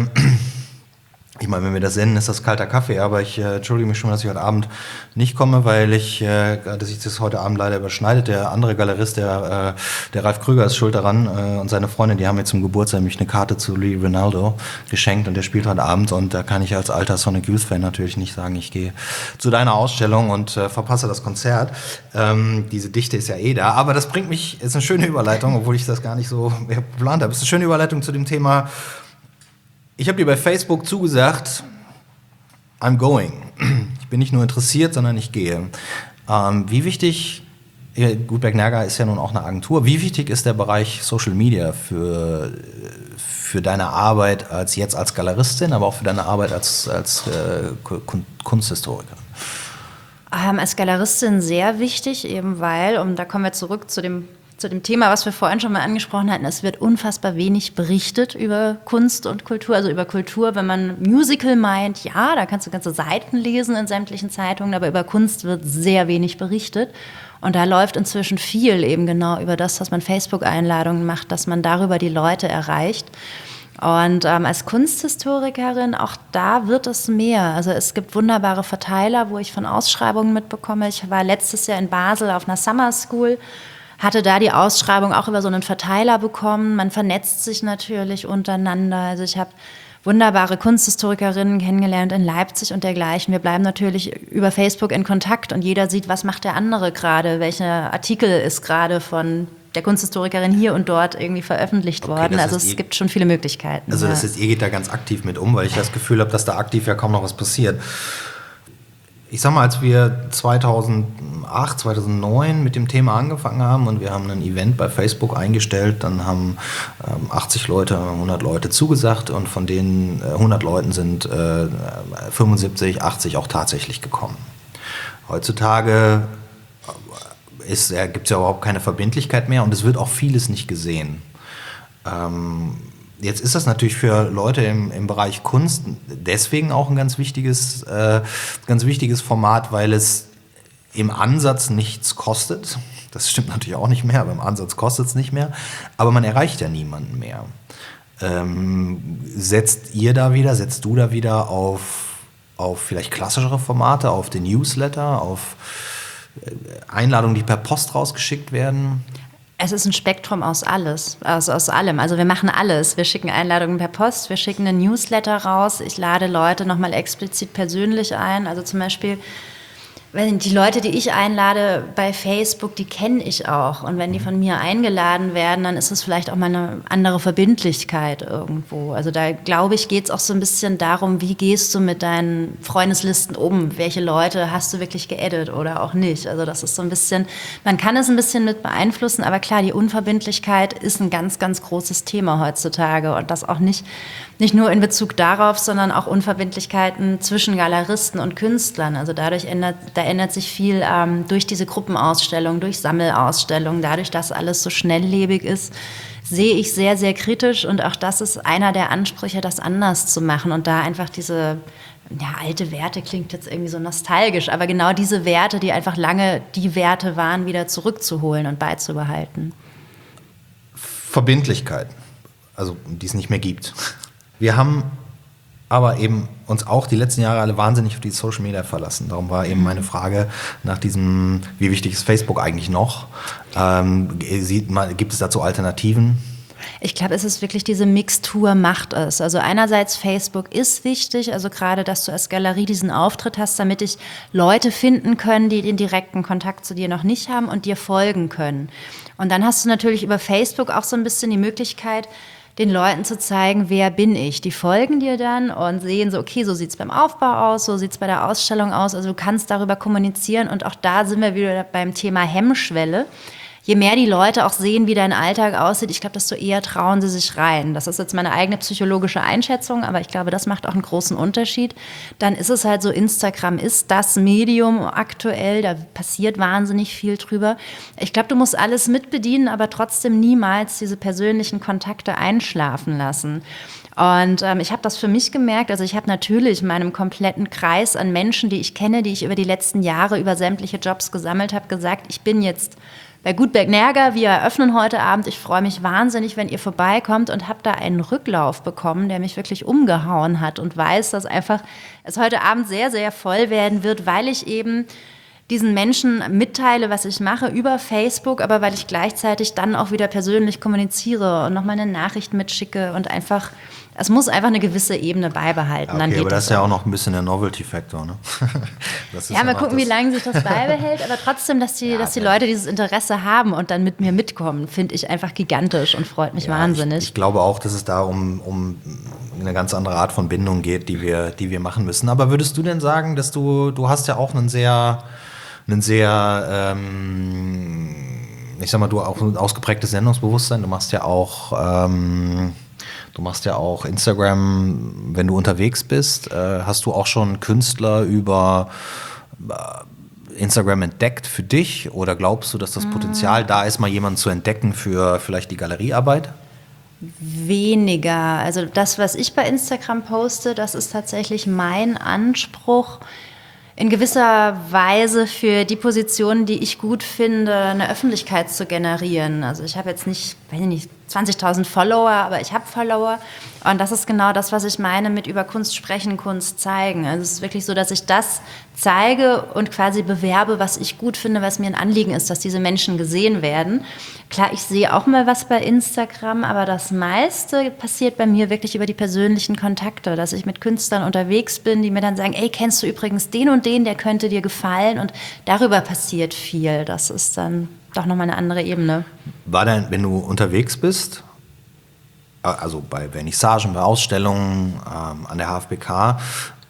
ich meine, wenn wir das senden, ist das kalter Kaffee, aber ich entschuldige mich schon, dass ich heute Abend nicht komme, weil dass sich das heute Abend leider überschneidet. Der andere Galerist, der Ralf Krüger, ist schuld daran und seine Freundin, die haben mir zum Geburtstag nämlich eine Karte zu Lee Ronaldo geschenkt und der spielt heute Abend und da kann ich als alter Sonic Youth Fan natürlich nicht sagen, ich gehe zu deiner Ausstellung und verpasse das Konzert. Diese Dichte ist ja eh da, aber das ist eine schöne Überleitung, obwohl ich das gar nicht so geplant habe. Es ist eine schöne Überleitung zu dem Thema. Ich habe dir bei Facebook zugesagt, I'm going. Ich bin nicht nur interessiert, sondern ich gehe. Wie wichtig, Gutenberg Nergal ist ja nun auch eine Agentur, wie wichtig ist der Bereich Social Media für deine Arbeit jetzt als Galeristin, aber auch für deine Arbeit als Kunsthistorikerin? Als Galeristin sehr wichtig, eben weil, und da kommen wir zurück zu dem Thema, was wir vorhin schon mal angesprochen hatten, es wird unfassbar wenig berichtet über Kunst und Kultur, also über Kultur. Wenn man Musical meint, ja, da kannst du ganze Seiten lesen in sämtlichen Zeitungen, aber über Kunst wird sehr wenig berichtet. Und da läuft inzwischen viel eben genau über das, dass man Facebook-Einladungen macht, dass man darüber die Leute erreicht. Und als Kunsthistorikerin, auch da wird es mehr. Also es gibt wunderbare Verteiler, wo ich von Ausschreibungen mitbekomme. Ich war letztes Jahr in Basel auf einer Summer School, hatte da die Ausschreibung auch über so einen Verteiler bekommen. Man vernetzt sich natürlich untereinander. Also ich habe wunderbare Kunsthistorikerinnen kennengelernt in Leipzig und dergleichen. Wir bleiben natürlich über Facebook in Kontakt und jeder sieht, was macht der andere gerade, welcher Artikel ist gerade von der Kunsthistorikerin hier und dort irgendwie veröffentlicht worden. Also es gibt schon viele Möglichkeiten. Also das heißt, ihr geht da ganz aktiv mit um, weil ich das Gefühl habe, dass da aktiv ja kaum noch was passiert. Ich sag mal, als wir 2008, 2009 mit dem Thema angefangen haben und wir haben ein Event bei Facebook eingestellt, dann haben 80 Leute, 100 Leute zugesagt und von den 100 Leuten sind 75, 80 auch tatsächlich gekommen. Heutzutage gibt es ja überhaupt keine Verbindlichkeit mehr und es wird auch vieles nicht gesehen. Jetzt ist das natürlich für Leute im Bereich Kunst deswegen auch ein ganz wichtiges Format, weil es im Ansatz nichts kostet. Das stimmt natürlich auch nicht mehr, aber im Ansatz kostet es nicht mehr. Aber man erreicht ja niemanden mehr. Setzt du da wieder auf vielleicht klassischere Formate, auf den Newsletter, auf Einladungen, die per Post rausgeschickt werden? Es ist ein Spektrum aus allem. Also wir machen alles. Wir schicken Einladungen per Post, wir schicken einen Newsletter raus. Ich lade Leute nochmal explizit persönlich ein. Also zum Beispiel, wenn die Leute, die ich einlade bei Facebook, die kenne ich auch. Und wenn die von mir eingeladen werden, dann ist es vielleicht auch mal eine andere Verbindlichkeit irgendwo. Also da, glaube ich, geht es auch so ein bisschen darum, wie gehst du mit deinen Freundeslisten um? Welche Leute hast du wirklich geaddet oder auch nicht? Also das ist so ein bisschen, man kann es ein bisschen mit beeinflussen, aber klar, die Unverbindlichkeit ist ein ganz, ganz großes Thema heutzutage. Und das auch nicht nur in Bezug darauf, sondern auch Unverbindlichkeiten zwischen Galeristen und Künstlern. Also dadurch ändert sich viel durch diese Gruppenausstellung, durch Sammelausstellungen, dadurch, dass alles so schnelllebig ist, sehe ich sehr, sehr kritisch. Und auch das ist einer der Ansprüche, das anders zu machen. Und da einfach diese alte Werte klingt jetzt irgendwie so nostalgisch, aber genau diese Werte, die einfach lange die Werte waren, wieder zurückzuholen und beizubehalten. Verbindlichkeit, also die es nicht mehr gibt. Wir haben aber eben uns auch die letzten Jahre alle wahnsinnig auf die Social Media verlassen. Darum war eben meine Frage nach diesem, wie wichtig ist Facebook eigentlich noch? Gibt es dazu Alternativen? Ich glaube, es ist wirklich diese Mixtur macht es. Also einerseits Facebook ist wichtig, also gerade, dass du als Galerie diesen Auftritt hast, damit dich Leute finden können, die den direkten Kontakt zu dir noch nicht haben und dir folgen können. Und dann hast du natürlich über Facebook auch so ein bisschen die Möglichkeit, den Leuten zu zeigen, wer bin ich. Die folgen dir dann und sehen so, okay, so sieht es beim Aufbau aus, so sieht es bei der Ausstellung aus. Also du kannst darüber kommunizieren und auch da sind wir wieder beim Thema Hemmschwelle. Je mehr die Leute auch sehen, wie dein Alltag aussieht, ich glaube, desto eher trauen sie sich rein. Das ist jetzt meine eigene psychologische Einschätzung, aber ich glaube, das macht auch einen großen Unterschied. Dann ist es halt so, Instagram ist das Medium aktuell, da passiert wahnsinnig viel drüber. Ich glaube, du musst alles mitbedienen, aber trotzdem niemals diese persönlichen Kontakte einschlafen lassen. Und ich habe das für mich gemerkt, also ich habe natürlich in meinem kompletten Kreis an Menschen, die ich kenne, die ich über die letzten Jahre über sämtliche Jobs gesammelt habe, gesagt, ich bin jetzt bei Gutberg-Nerger, wir eröffnen heute Abend. Ich freue mich wahnsinnig, wenn ihr vorbeikommt und habe da einen Rücklauf bekommen, der mich wirklich umgehauen hat und weiß, dass einfach es heute Abend sehr, sehr voll werden wird, weil ich eben diesen Menschen mitteile, was ich mache über Facebook, aber weil ich gleichzeitig dann auch wieder persönlich kommuniziere und nochmal eine Nachricht mitschicke und einfach, es muss einfach eine gewisse Ebene beibehalten. Okay, dann geht aber das ist ja auch noch ein bisschen der Novelty-Faktor, ne? Ja, mal gucken, wie lange sich das beibehält, aber trotzdem, dass die Leute dieses Interesse haben und dann mit mir mitkommen, finde ich einfach gigantisch und freut mich wahnsinnig. Ich glaube auch, dass es da um eine ganz andere Art von Bindung geht, die wir machen müssen. Aber würdest du denn sagen, dass du hast ja auch einen sehr ich sag mal, du auch ein ausgeprägtes Sendungsbewusstsein. Du machst ja auch Instagram, wenn du unterwegs bist. Hast du auch schon Künstler über Instagram entdeckt für dich? Oder glaubst du, dass das Potenzial da ist, mal jemanden zu entdecken für vielleicht die Galeriearbeit? Weniger. Also das, was ich bei Instagram poste, das ist tatsächlich mein Anspruch, in gewisser Weise für die Positionen, die ich gut finde, eine Öffentlichkeit zu generieren. Also ich habe jetzt nicht, weiß ich nicht, 20.000 Follower, aber ich habe Follower. Und das ist genau das, was ich meine mit über Kunst sprechen, Kunst zeigen. Also es ist wirklich so, dass ich das zeige und quasi bewerbe, was ich gut finde, was mir ein Anliegen ist, dass diese Menschen gesehen werden. Klar, ich sehe auch mal was bei Instagram, aber das meiste passiert bei mir wirklich über die persönlichen Kontakte, dass ich mit Künstlern unterwegs bin, die mir dann sagen, ey, kennst du übrigens den und den, der könnte dir gefallen, und darüber passiert viel. Das ist dann doch nochmal eine andere Ebene. War denn, wenn du unterwegs bist, also bei Vernissagen, bei Ausstellungen, an der HFBK,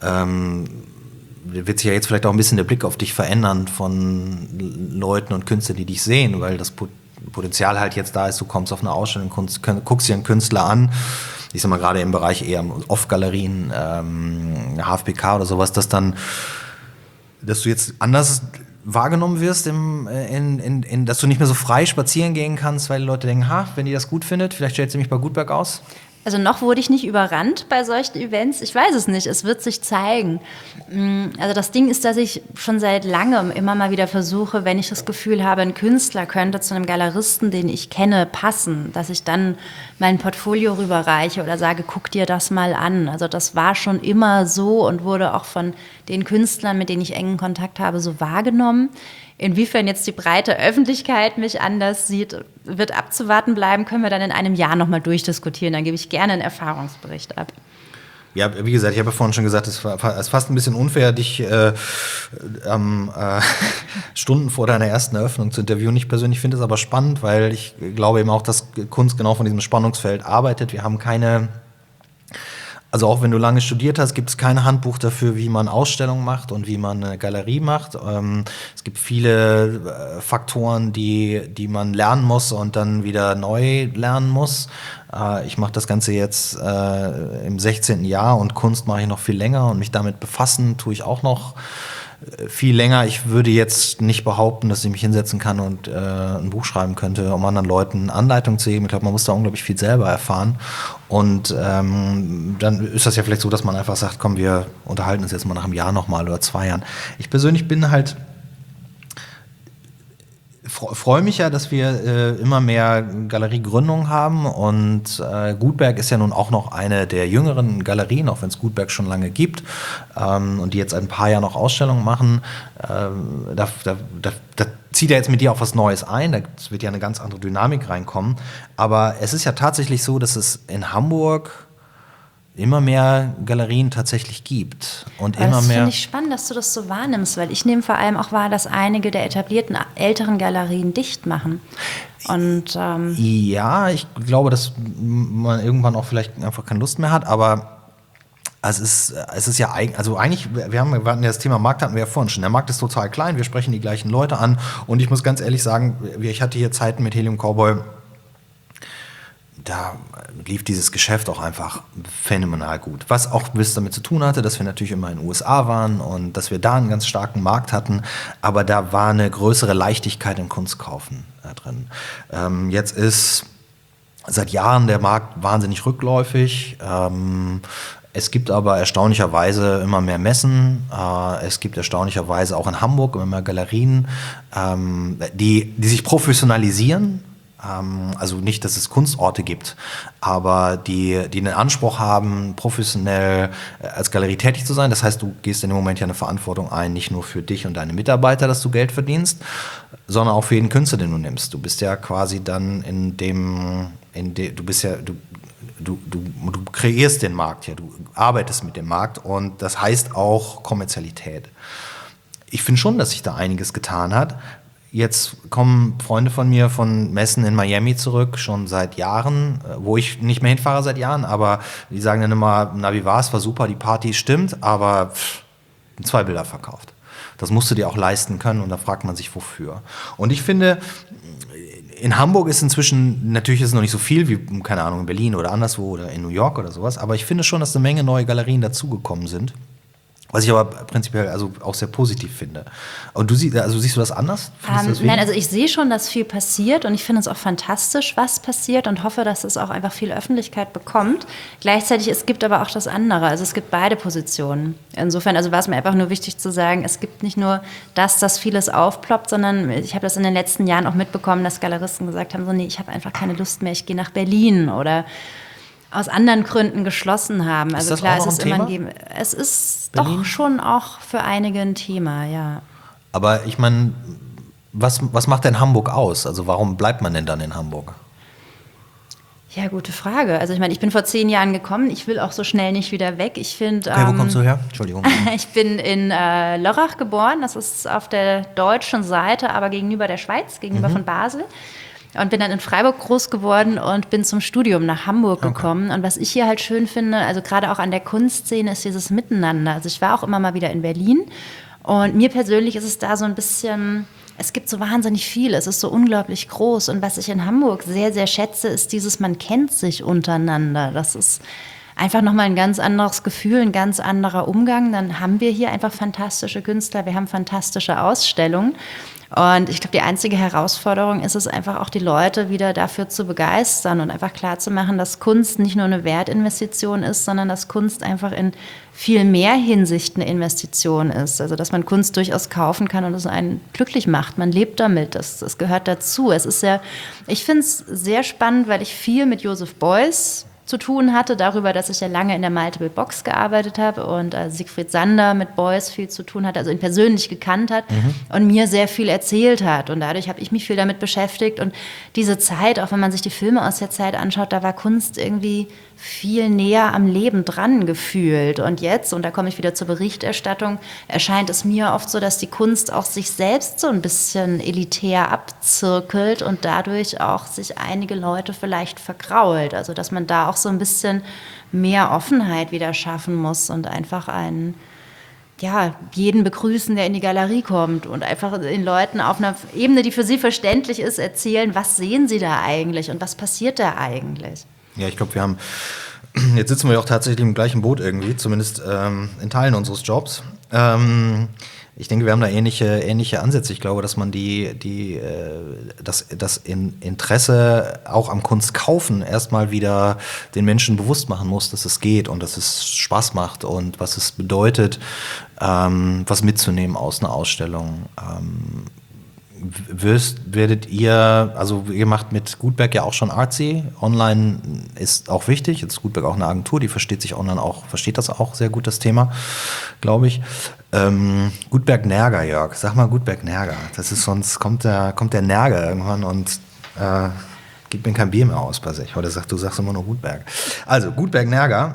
wird sich ja jetzt vielleicht auch ein bisschen der Blick auf dich verändern von Leuten und Künstlern, die dich sehen, weil das Potenzial halt jetzt da ist, du kommst auf eine Ausstellung, guckst dir einen Künstler an, ich sag mal gerade im Bereich eher Off-Galerien, HFBK oder sowas, dass du jetzt anders wahrgenommen wirst, dass du nicht mehr so frei spazieren gehen kannst, weil die Leute denken, wenn die das gut findet, vielleicht stellt sie mich bei Gutberg aus? Also noch wurde ich nicht überrannt bei solchen Events. Ich weiß es nicht, es wird sich zeigen. Also das Ding ist, dass ich schon seit langem immer mal wieder versuche, wenn ich das Gefühl habe, ein Künstler könnte zu einem Galeristen, den ich kenne, passen, dass ich dann mein Portfolio rüberreiche oder sage, guck dir das mal an. Also das war schon immer so und wurde auch von den Künstlern, mit denen ich engen Kontakt habe, so wahrgenommen. Inwiefern jetzt die breite Öffentlichkeit mich anders sieht, wird abzuwarten bleiben, können wir dann in einem Jahr nochmal durchdiskutieren. Dann gebe ich gerne einen Erfahrungsbericht ab. Ja, wie gesagt, ich habe ja vorhin schon gesagt, es ist fast ein bisschen unfair, dich Stunden vor deiner ersten Eröffnung zu interviewen. Ich persönlich finde es aber spannend, weil ich glaube eben auch, dass Kunst genau von diesem Spannungsfeld arbeitet. Wir haben also auch wenn du lange studiert hast, gibt es kein Handbuch dafür, wie man Ausstellungen macht und wie man eine Galerie macht. Es gibt viele Faktoren, die man lernen muss und dann wieder neu lernen muss. Ich mache das Ganze jetzt im 16. Jahr und Kunst mache ich noch viel länger und mich damit befassen tue ich auch noch viel länger. Ich würde jetzt nicht behaupten, dass ich mich hinsetzen kann und ein Buch schreiben könnte, um anderen Leuten Anleitung zu geben. Ich glaube, man muss da unglaublich viel selber erfahren. Und dann ist das ja vielleicht so, dass man einfach sagt, komm, wir unterhalten uns jetzt mal nach einem Jahr nochmal oder 2 Jahren. Ich persönlich bin halt freue mich ja, dass wir immer mehr Galeriegründungen haben und Gutberg ist ja nun auch noch eine der jüngeren Galerien, auch wenn es Gutberg schon lange gibt und die jetzt seit ein paar Jahren noch Ausstellungen machen. Da zieht ja jetzt mit dir auch was Neues ein, da wird ja eine ganz andere Dynamik reinkommen. Aber es ist ja tatsächlich so, dass es in Hamburg immer mehr Galerien tatsächlich gibt. Und Aber immer das mehr. finde ich spannend, dass du das so wahrnimmst, weil ich nehme vor allem auch wahr, dass einige der etablierten älteren Galerien dicht machen. Und Ja, ich glaube, dass man irgendwann auch vielleicht einfach keine Lust mehr hat, aber es ist ja eigentlich, wir hatten ja das Thema Markt, hatten wir ja vorhin schon. Der Markt ist total klein, wir sprechen die gleichen Leute an und ich muss ganz ehrlich sagen, ich hatte hier Zeiten mit Helium Cowboy, da lief dieses Geschäft auch einfach phänomenal gut. Was auch damit zu tun hatte, dass wir natürlich immer in den USA waren und dass wir da einen ganz starken Markt hatten, aber da war eine größere Leichtigkeit im Kunstkaufen drin. Jetzt ist seit Jahren der Markt wahnsinnig rückläufig. Es gibt aber erstaunlicherweise immer mehr Messen. Es gibt erstaunlicherweise auch in Hamburg immer mehr Galerien, die sich professionalisieren. Also nicht, dass es Kunstorte gibt, aber die den Anspruch haben, professionell als Galerie tätig zu sein. Das heißt, du gehst in dem Moment ja eine Verantwortung ein, nicht nur für dich und deine Mitarbeiter, dass du Geld verdienst, sondern auch für jeden Künstler, den du nimmst. Du bist ja quasi dann du kreierst den Markt, ja, du arbeitest mit dem Markt und das heißt auch Kommerzialität. Ich finde schon, dass sich da einiges getan hat. Jetzt kommen Freunde von mir von Messen in Miami zurück, schon seit Jahren, wo ich nicht mehr hinfahre seit Jahren, aber die sagen dann immer, na wie war's, war super, die Party stimmt, aber 2 Bilder verkauft. Das musst du dir auch leisten können und da fragt man sich, wofür. Und ich finde, in Hamburg ist inzwischen, natürlich ist es noch nicht so viel wie, keine Ahnung, in Berlin oder anderswo oder in New York oder sowas, aber ich finde schon, dass eine Menge neue Galerien dazugekommen sind. Was ich aber prinzipiell also auch sehr positiv finde. Und siehst du das anders? Nein, also ich sehe schon, dass viel passiert und ich finde es auch fantastisch, was passiert und hoffe, dass es auch einfach viel Öffentlichkeit bekommt. Gleichzeitig, es gibt aber auch das andere, also es gibt beide Positionen. Insofern, also war es mir einfach nur wichtig zu sagen, es gibt nicht nur das, dass vieles aufploppt, sondern ich habe das in den letzten Jahren auch mitbekommen, dass Galeristen gesagt haben, so nee, ich habe einfach keine Lust mehr, ich gehe nach Berlin oder aus anderen Gründen geschlossen haben. Also ist das klar, auch es ist noch ein immer Thema? es ist Berlin? doch schon auch für einige ein Thema, ja. Aber ich meine, was macht denn Hamburg aus? Also warum bleibt man denn dann in Hamburg? Ja, gute Frage. Also ich meine, ich bin vor 10 Jahren gekommen. Ich will auch so schnell nicht wieder weg. Ich finde. Okay, wo kommst du her? Entschuldigung. Ich bin in Lörrach geboren. Das ist auf der deutschen Seite, aber gegenüber der Schweiz, gegenüber von Basel. Und bin dann in Freiburg groß geworden und bin zum Studium nach Hamburg gekommen. Und was ich hier halt schön finde, also gerade auch an der Kunstszene, ist dieses Miteinander. Also ich war auch immer mal wieder in Berlin. Und mir persönlich ist es da so ein bisschen, es gibt so wahnsinnig viel, es ist so unglaublich groß. Und was ich in Hamburg sehr, sehr schätze, ist dieses, man kennt sich untereinander. Das ist einfach nochmal ein ganz anderes Gefühl, ein ganz anderer Umgang. Dann haben wir hier einfach fantastische Künstler, wir haben fantastische Ausstellungen. Und ich glaube, die einzige Herausforderung ist es einfach auch, die Leute wieder dafür zu begeistern und einfach klarzumachen, dass Kunst nicht nur eine Wertinvestition ist, sondern dass Kunst einfach in viel mehr Hinsicht eine Investition ist. Also dass man Kunst durchaus kaufen kann und es einen glücklich macht. Man lebt damit, das gehört dazu. Ich finde es sehr spannend, weil ich viel mit Joseph Beuys zu tun hatte, darüber, dass ich ja lange in der Multiple Box gearbeitet habe und Siegfried Sander mit Beuys viel zu tun hatte, also ihn persönlich gekannt hat und mir sehr viel erzählt hat. Und dadurch habe ich mich viel damit beschäftigt. Und diese Zeit, auch wenn man sich die Filme aus der Zeit anschaut, da war Kunst irgendwie viel näher am Leben dran gefühlt. Und jetzt, und da komme ich wieder zur Berichterstattung, erscheint es mir oft so, dass die Kunst auch sich selbst so ein bisschen elitär abzirkelt und dadurch auch sich einige Leute vielleicht vergrault. Also dass man da auch so ein bisschen mehr Offenheit wieder schaffen muss und einfach jeden begrüßen, der in die Galerie kommt und einfach den Leuten auf einer Ebene, die für sie verständlich ist, erzählen, was sehen sie da eigentlich und was passiert da eigentlich. Ja, ich glaube, jetzt sitzen wir ja auch tatsächlich im gleichen Boot irgendwie, zumindest in Teilen unseres Jobs. Ich denke, wir haben da ähnliche Ansätze. Ich glaube, dass man das Interesse auch am Kunstkaufen erstmal wieder den Menschen bewusst machen muss, dass es geht und dass es Spaß macht und was es bedeutet, was mitzunehmen aus einer Ausstellung. werdet ihr, also ihr macht mit Gutenberg ja auch schon Artsy, online ist auch wichtig, jetzt ist Gutenberg auch eine Agentur, die versteht das auch sehr gut, das Thema, glaube ich. Gutenberg Nerger, Jörg, sag mal Gutenberg Nerger, das ist sonst kommt der Nerger irgendwann und gibt mir kein Bier mehr aus bei sich, oder du sagst immer nur Gutenberg. Also Gutenberg Nerger,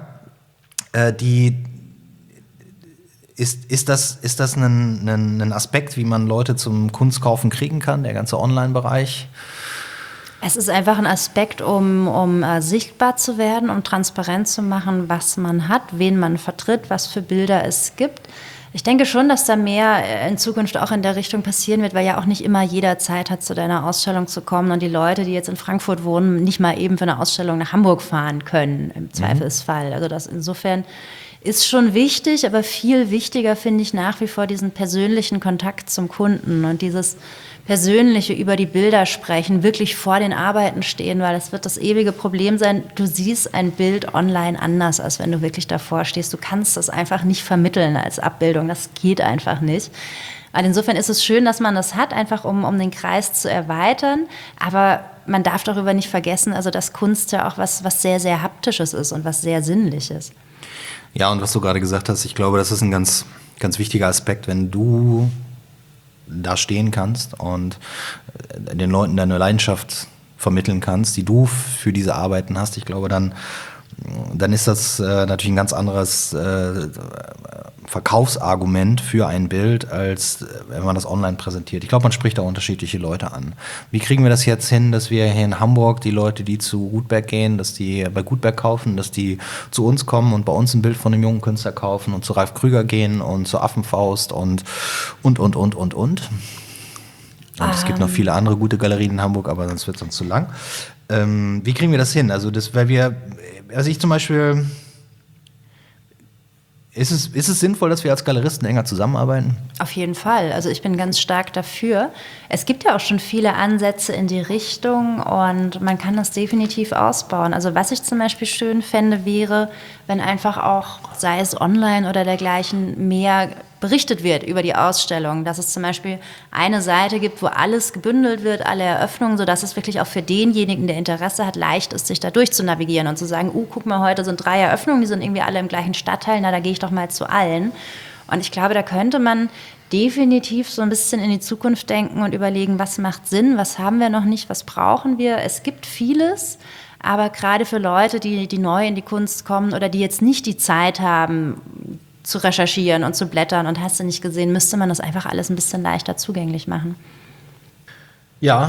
Ist das ein Aspekt, wie man Leute zum Kunstkaufen kriegen kann, der ganze Online-Bereich? Es ist einfach ein Aspekt, um sichtbar zu werden, um transparent zu machen, was man hat, wen man vertritt, was für Bilder es gibt. Ich denke schon, dass da mehr in Zukunft auch in der Richtung passieren wird, weil ja auch nicht immer jeder Zeit hat, zu deiner Ausstellung zu kommen und die Leute, die jetzt in Frankfurt wohnen, nicht mal eben für eine Ausstellung nach Hamburg fahren können, im Zweifelsfall. Also das insofern ist schon wichtig, aber viel wichtiger finde ich nach wie vor diesen persönlichen Kontakt zum Kunden und dieses persönliche über die Bilder sprechen, wirklich vor den Arbeiten stehen, weil das wird das ewige Problem sein. Du siehst ein Bild online anders, als wenn du wirklich davor stehst. Du kannst das einfach nicht vermitteln als Abbildung. Das geht einfach nicht. Also insofern ist es schön, dass man das hat, einfach um den Kreis zu erweitern. Aber man darf darüber nicht vergessen, also dass Kunst ja auch was sehr, sehr Haptisches ist und was sehr Sinnliches. Ja, und was du gerade gesagt hast, ich glaube, das ist ein ganz, ganz wichtiger Aspekt, wenn du da stehen kannst und den Leuten deine Leidenschaft vermitteln kannst, die du für diese Arbeiten hast. Ich glaube, dann ist das natürlich ein ganz anderes Verkaufsargument für ein Bild, als wenn man das online präsentiert. Ich glaube, man spricht da unterschiedliche Leute an. Wie kriegen wir das jetzt hin, dass wir hier in Hamburg die Leute, die zu Gutenberg gehen, dass die bei Gutenberg kaufen, dass die zu uns kommen und bei uns ein Bild von einem jungen Künstler kaufen und zu Ralf Krüger gehen und zu Affenfaust und. Und es gibt noch viele andere gute Galerien in Hamburg, aber sonst wird es uns zu lang. Wie kriegen wir das hin? Also ich zum Beispiel, ist es sinnvoll, dass wir als Galeristen enger zusammenarbeiten? Auf jeden Fall. Also ich bin ganz stark dafür. Es gibt ja auch schon viele Ansätze in die Richtung und man kann das definitiv ausbauen. Also was ich zum Beispiel schön fände, wäre, wenn einfach auch, sei es online oder dergleichen, mehr berichtet wird über die Ausstellung, dass es zum Beispiel eine Seite gibt, wo alles gebündelt wird, alle Eröffnungen, sodass es wirklich auch für denjenigen, der Interesse hat, leicht ist, sich da durchzunavigieren und zu sagen, guck mal, heute sind 3 Eröffnungen, die sind irgendwie alle im gleichen Stadtteil, da gehe ich doch mal zu allen. Und ich glaube, da könnte man definitiv so ein bisschen in die Zukunft denken und überlegen, was macht Sinn, was haben wir noch nicht, was brauchen wir. Es gibt vieles, aber gerade für Leute, die neu in die Kunst kommen oder die jetzt nicht die Zeit haben, zu recherchieren und zu blättern und hast du nicht gesehen, müsste man das einfach alles ein bisschen leichter zugänglich machen. Ja,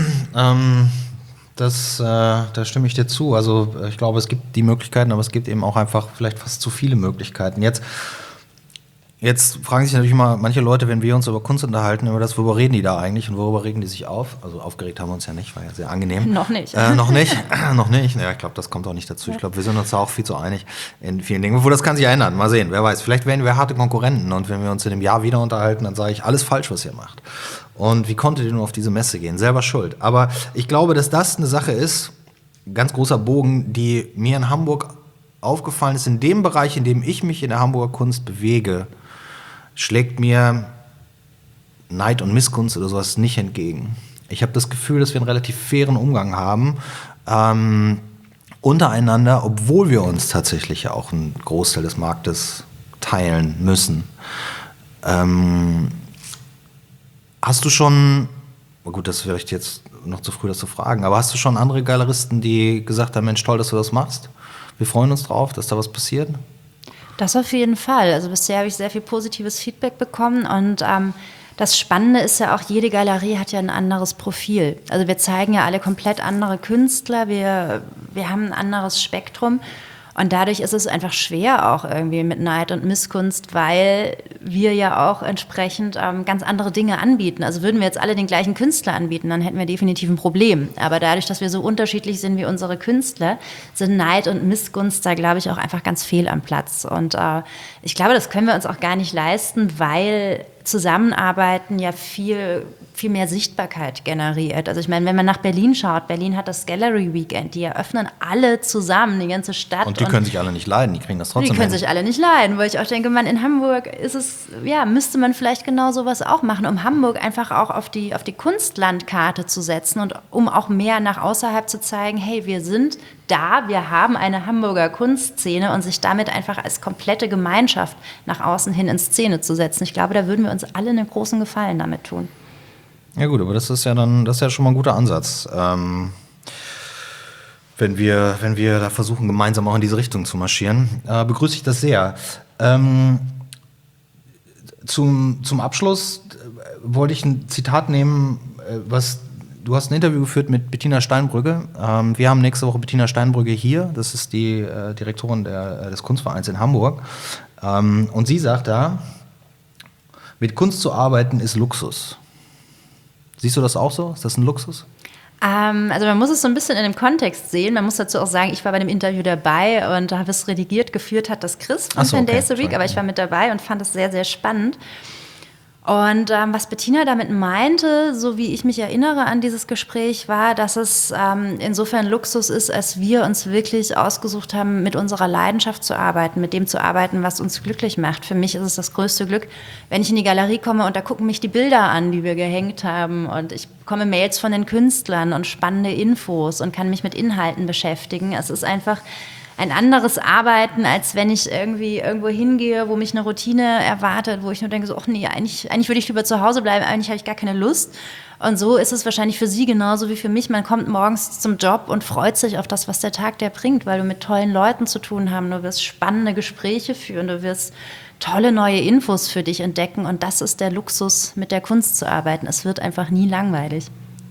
da stimme ich dir zu. Also ich glaube, es gibt die Möglichkeiten, aber es gibt eben auch einfach vielleicht fast zu viele Möglichkeiten. Jetzt fragen sich natürlich immer manche Leute, wenn wir uns über Kunst unterhalten, worüber reden die da eigentlich und worüber regen die sich auf? Also aufgeregt haben wir uns ja nicht, war ja sehr angenehm. Noch nicht. Noch nicht? Ja, ich glaube, das kommt auch nicht dazu. Ich glaube, wir sind uns da auch viel zu einig in vielen Dingen. Obwohl, das kann sich ja ändern. Mal sehen, wer weiß. Vielleicht werden wir harte Konkurrenten und wenn wir uns in einem Jahr wieder unterhalten, dann sage ich, alles falsch, was ihr macht. Und wie konntet ihr nur auf diese Messe gehen? Selber schuld. Aber ich glaube, dass das eine Sache ist, ganz großer Bogen, die mir in Hamburg aufgefallen ist, in dem Bereich, in dem ich mich in der Hamburger Kunst bewege, schlägt mir Neid und Missgunst oder sowas nicht entgegen. Ich habe das Gefühl, dass wir einen relativ fairen Umgang haben untereinander, obwohl wir uns tatsächlich ja auch einen Großteil des Marktes teilen müssen. Hast du schon, gut, das ist vielleicht jetzt noch zu früh, das zu fragen, aber hast du schon andere Galeristen, die gesagt haben, Mensch, toll, dass du das machst? Wir freuen uns drauf, dass da was passiert. Das auf jeden Fall. Also bisher habe ich sehr viel positives Feedback bekommen und das Spannende ist ja auch, jede Galerie hat ja ein anderes Profil. Also wir zeigen ja alle komplett andere Künstler, wir haben ein anderes Spektrum und dadurch ist es einfach schwer auch irgendwie mit Neid und Missgunst, weil wir ja auch entsprechend ganz andere Dinge anbieten. Also würden wir jetzt alle den gleichen Künstler anbieten, dann hätten wir definitiv ein Problem. Aber dadurch, dass wir so unterschiedlich sind wie unsere Künstler, sind Neid und Missgunst da, glaube ich, auch einfach ganz fehl am Platz. Und ich glaube, das können wir uns auch gar nicht leisten, weil Zusammenarbeiten ja viel mehr Sichtbarkeit generiert. Also ich meine, wenn man nach Berlin schaut, Berlin hat das Gallery Weekend, die eröffnen alle zusammen, die ganze Stadt. Und die können sich alle nicht leiden, die kriegen das trotzdem. Die können sich alle nicht leiden, wo ich auch denke, in Hamburg müsste man vielleicht genau sowas auch machen, um Hamburg einfach auch auf die Kunstlandkarte zu setzen und um auch mehr nach außerhalb zu zeigen, hey, wir sind da, wir haben eine Hamburger Kunstszene und sich damit einfach als komplette Gemeinschaft nach außen hin in Szene zu setzen. Ich glaube, da würden wir uns alle einen großen Gefallen damit tun. Ja gut, aber das ist ja schon mal ein guter Ansatz. Wenn wir da versuchen, gemeinsam auch in diese Richtung zu marschieren, begrüße ich das sehr. Zum Abschluss wollte ich ein Zitat nehmen, du hast ein Interview geführt mit Bettina Steinbrügge. Wir haben nächste Woche Bettina Steinbrügge hier. Das ist die Direktorin des Kunstvereins in Hamburg. Und sie sagt da, mit Kunst zu arbeiten ist Luxus. Siehst du das auch so? Ist das ein Luxus? Also man muss es so ein bisschen in dem Kontext sehen. Man muss dazu auch sagen, ich war bei dem Interview dabei und da habe es redigiert, geführt hat das Chris von 10 Days a Week, aber ich war mit dabei und fand es sehr, sehr spannend. Und was Bettina damit meinte, so wie ich mich erinnere an dieses Gespräch, war, dass es insofern Luxus ist, als wir uns wirklich ausgesucht haben, mit unserer Leidenschaft zu arbeiten, mit dem zu arbeiten, was uns glücklich macht. Für mich ist es das größte Glück, wenn ich in die Galerie komme und da gucken mich die Bilder an, die wir gehängt haben und ich bekomme Mails von den Künstlern und spannende Infos und kann mich mit Inhalten beschäftigen. Es ist einfach ein anderes Arbeiten, als wenn ich irgendwie irgendwo hingehe, wo mich eine Routine erwartet, wo ich nur denke, so, ach nee, eigentlich würde ich lieber zu Hause bleiben, eigentlich habe ich gar keine Lust. Und so ist es wahrscheinlich für sie genauso wie für mich. Man kommt morgens zum Job und freut sich auf das, was der Tag der bringt, weil du mit tollen Leuten zu tun haben, du wirst spannende Gespräche führen, du wirst tolle neue Infos für dich entdecken und das ist der Luxus, mit der Kunst zu arbeiten. Es wird einfach nie langweilig.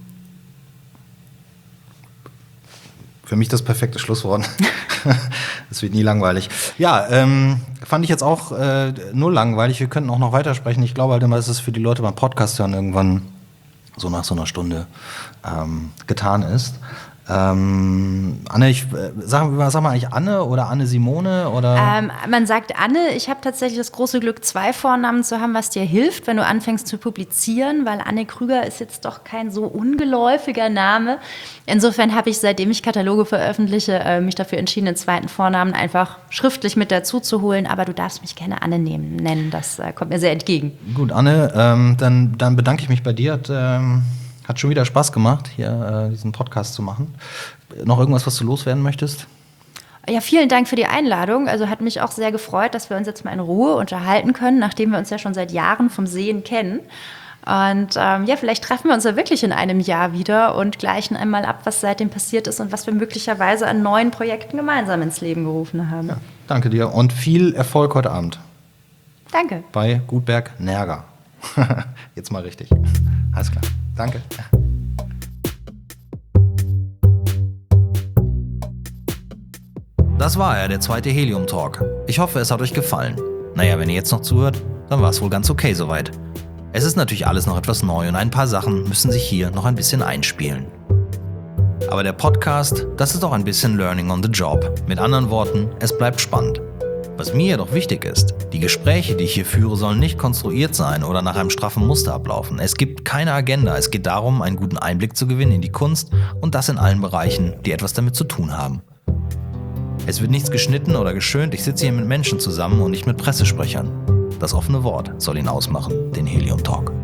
Für mich das perfekte Schlusswort. Es wird nie langweilig. Ja, fand ich jetzt auch null langweilig. Wir könnten auch noch weitersprechen. Ich glaube halt immer, dass es für die Leute beim Podcast hören irgendwann so nach so einer Stunde getan ist. Anne, sag mal eigentlich Anne oder Anne-Simone? Oder? Man sagt Anne. Ich habe tatsächlich das große Glück, 2 Vornamen zu haben, was dir hilft, wenn du anfängst zu publizieren, weil Anne Krüger ist jetzt doch kein so ungeläufiger Name. Insofern habe ich, seitdem ich Kataloge veröffentliche, mich dafür entschieden, den 2. Vornamen einfach schriftlich mit dazu zu holen. Aber du darfst mich gerne Anne nennen. Das kommt mir sehr entgegen. Gut, Anne, dann bedanke ich mich bei dir. Hat schon wieder Spaß gemacht, hier diesen Podcast zu machen. Noch irgendwas, was du loswerden möchtest? Ja, vielen Dank für die Einladung. Also hat mich auch sehr gefreut, dass wir uns jetzt mal in Ruhe unterhalten können, nachdem wir uns ja schon seit Jahren vom Sehen kennen. Und vielleicht treffen wir uns ja wirklich in einem Jahr wieder und gleichen einmal ab, was seitdem passiert ist und was wir möglicherweise an neuen Projekten gemeinsam ins Leben gerufen haben. Ja, danke dir und viel Erfolg heute Abend. Danke. Bei Gutberg Nerga. Jetzt mal richtig. Alles klar. Danke. Das war der 2. Helium-Talk. Ich hoffe, es hat euch gefallen. Naja, wenn ihr jetzt noch zuhört, dann war es wohl ganz okay soweit. Es ist natürlich alles noch etwas neu und ein paar Sachen müssen sich hier noch ein bisschen einspielen. Aber der Podcast, das ist auch ein bisschen Learning on the Job. Mit anderen Worten, es bleibt spannend. Was mir jedoch wichtig ist, die Gespräche, die ich hier führe, sollen nicht konstruiert sein oder nach einem straffen Muster ablaufen. Es gibt keine Agenda, es geht darum, einen guten Einblick zu gewinnen in die Kunst und das in allen Bereichen, die etwas damit zu tun haben. Es wird nichts geschnitten oder geschönt, ich sitze hier mit Menschen zusammen und nicht mit Pressesprechern. Das offene Wort soll ihn ausmachen, den Helium Talk.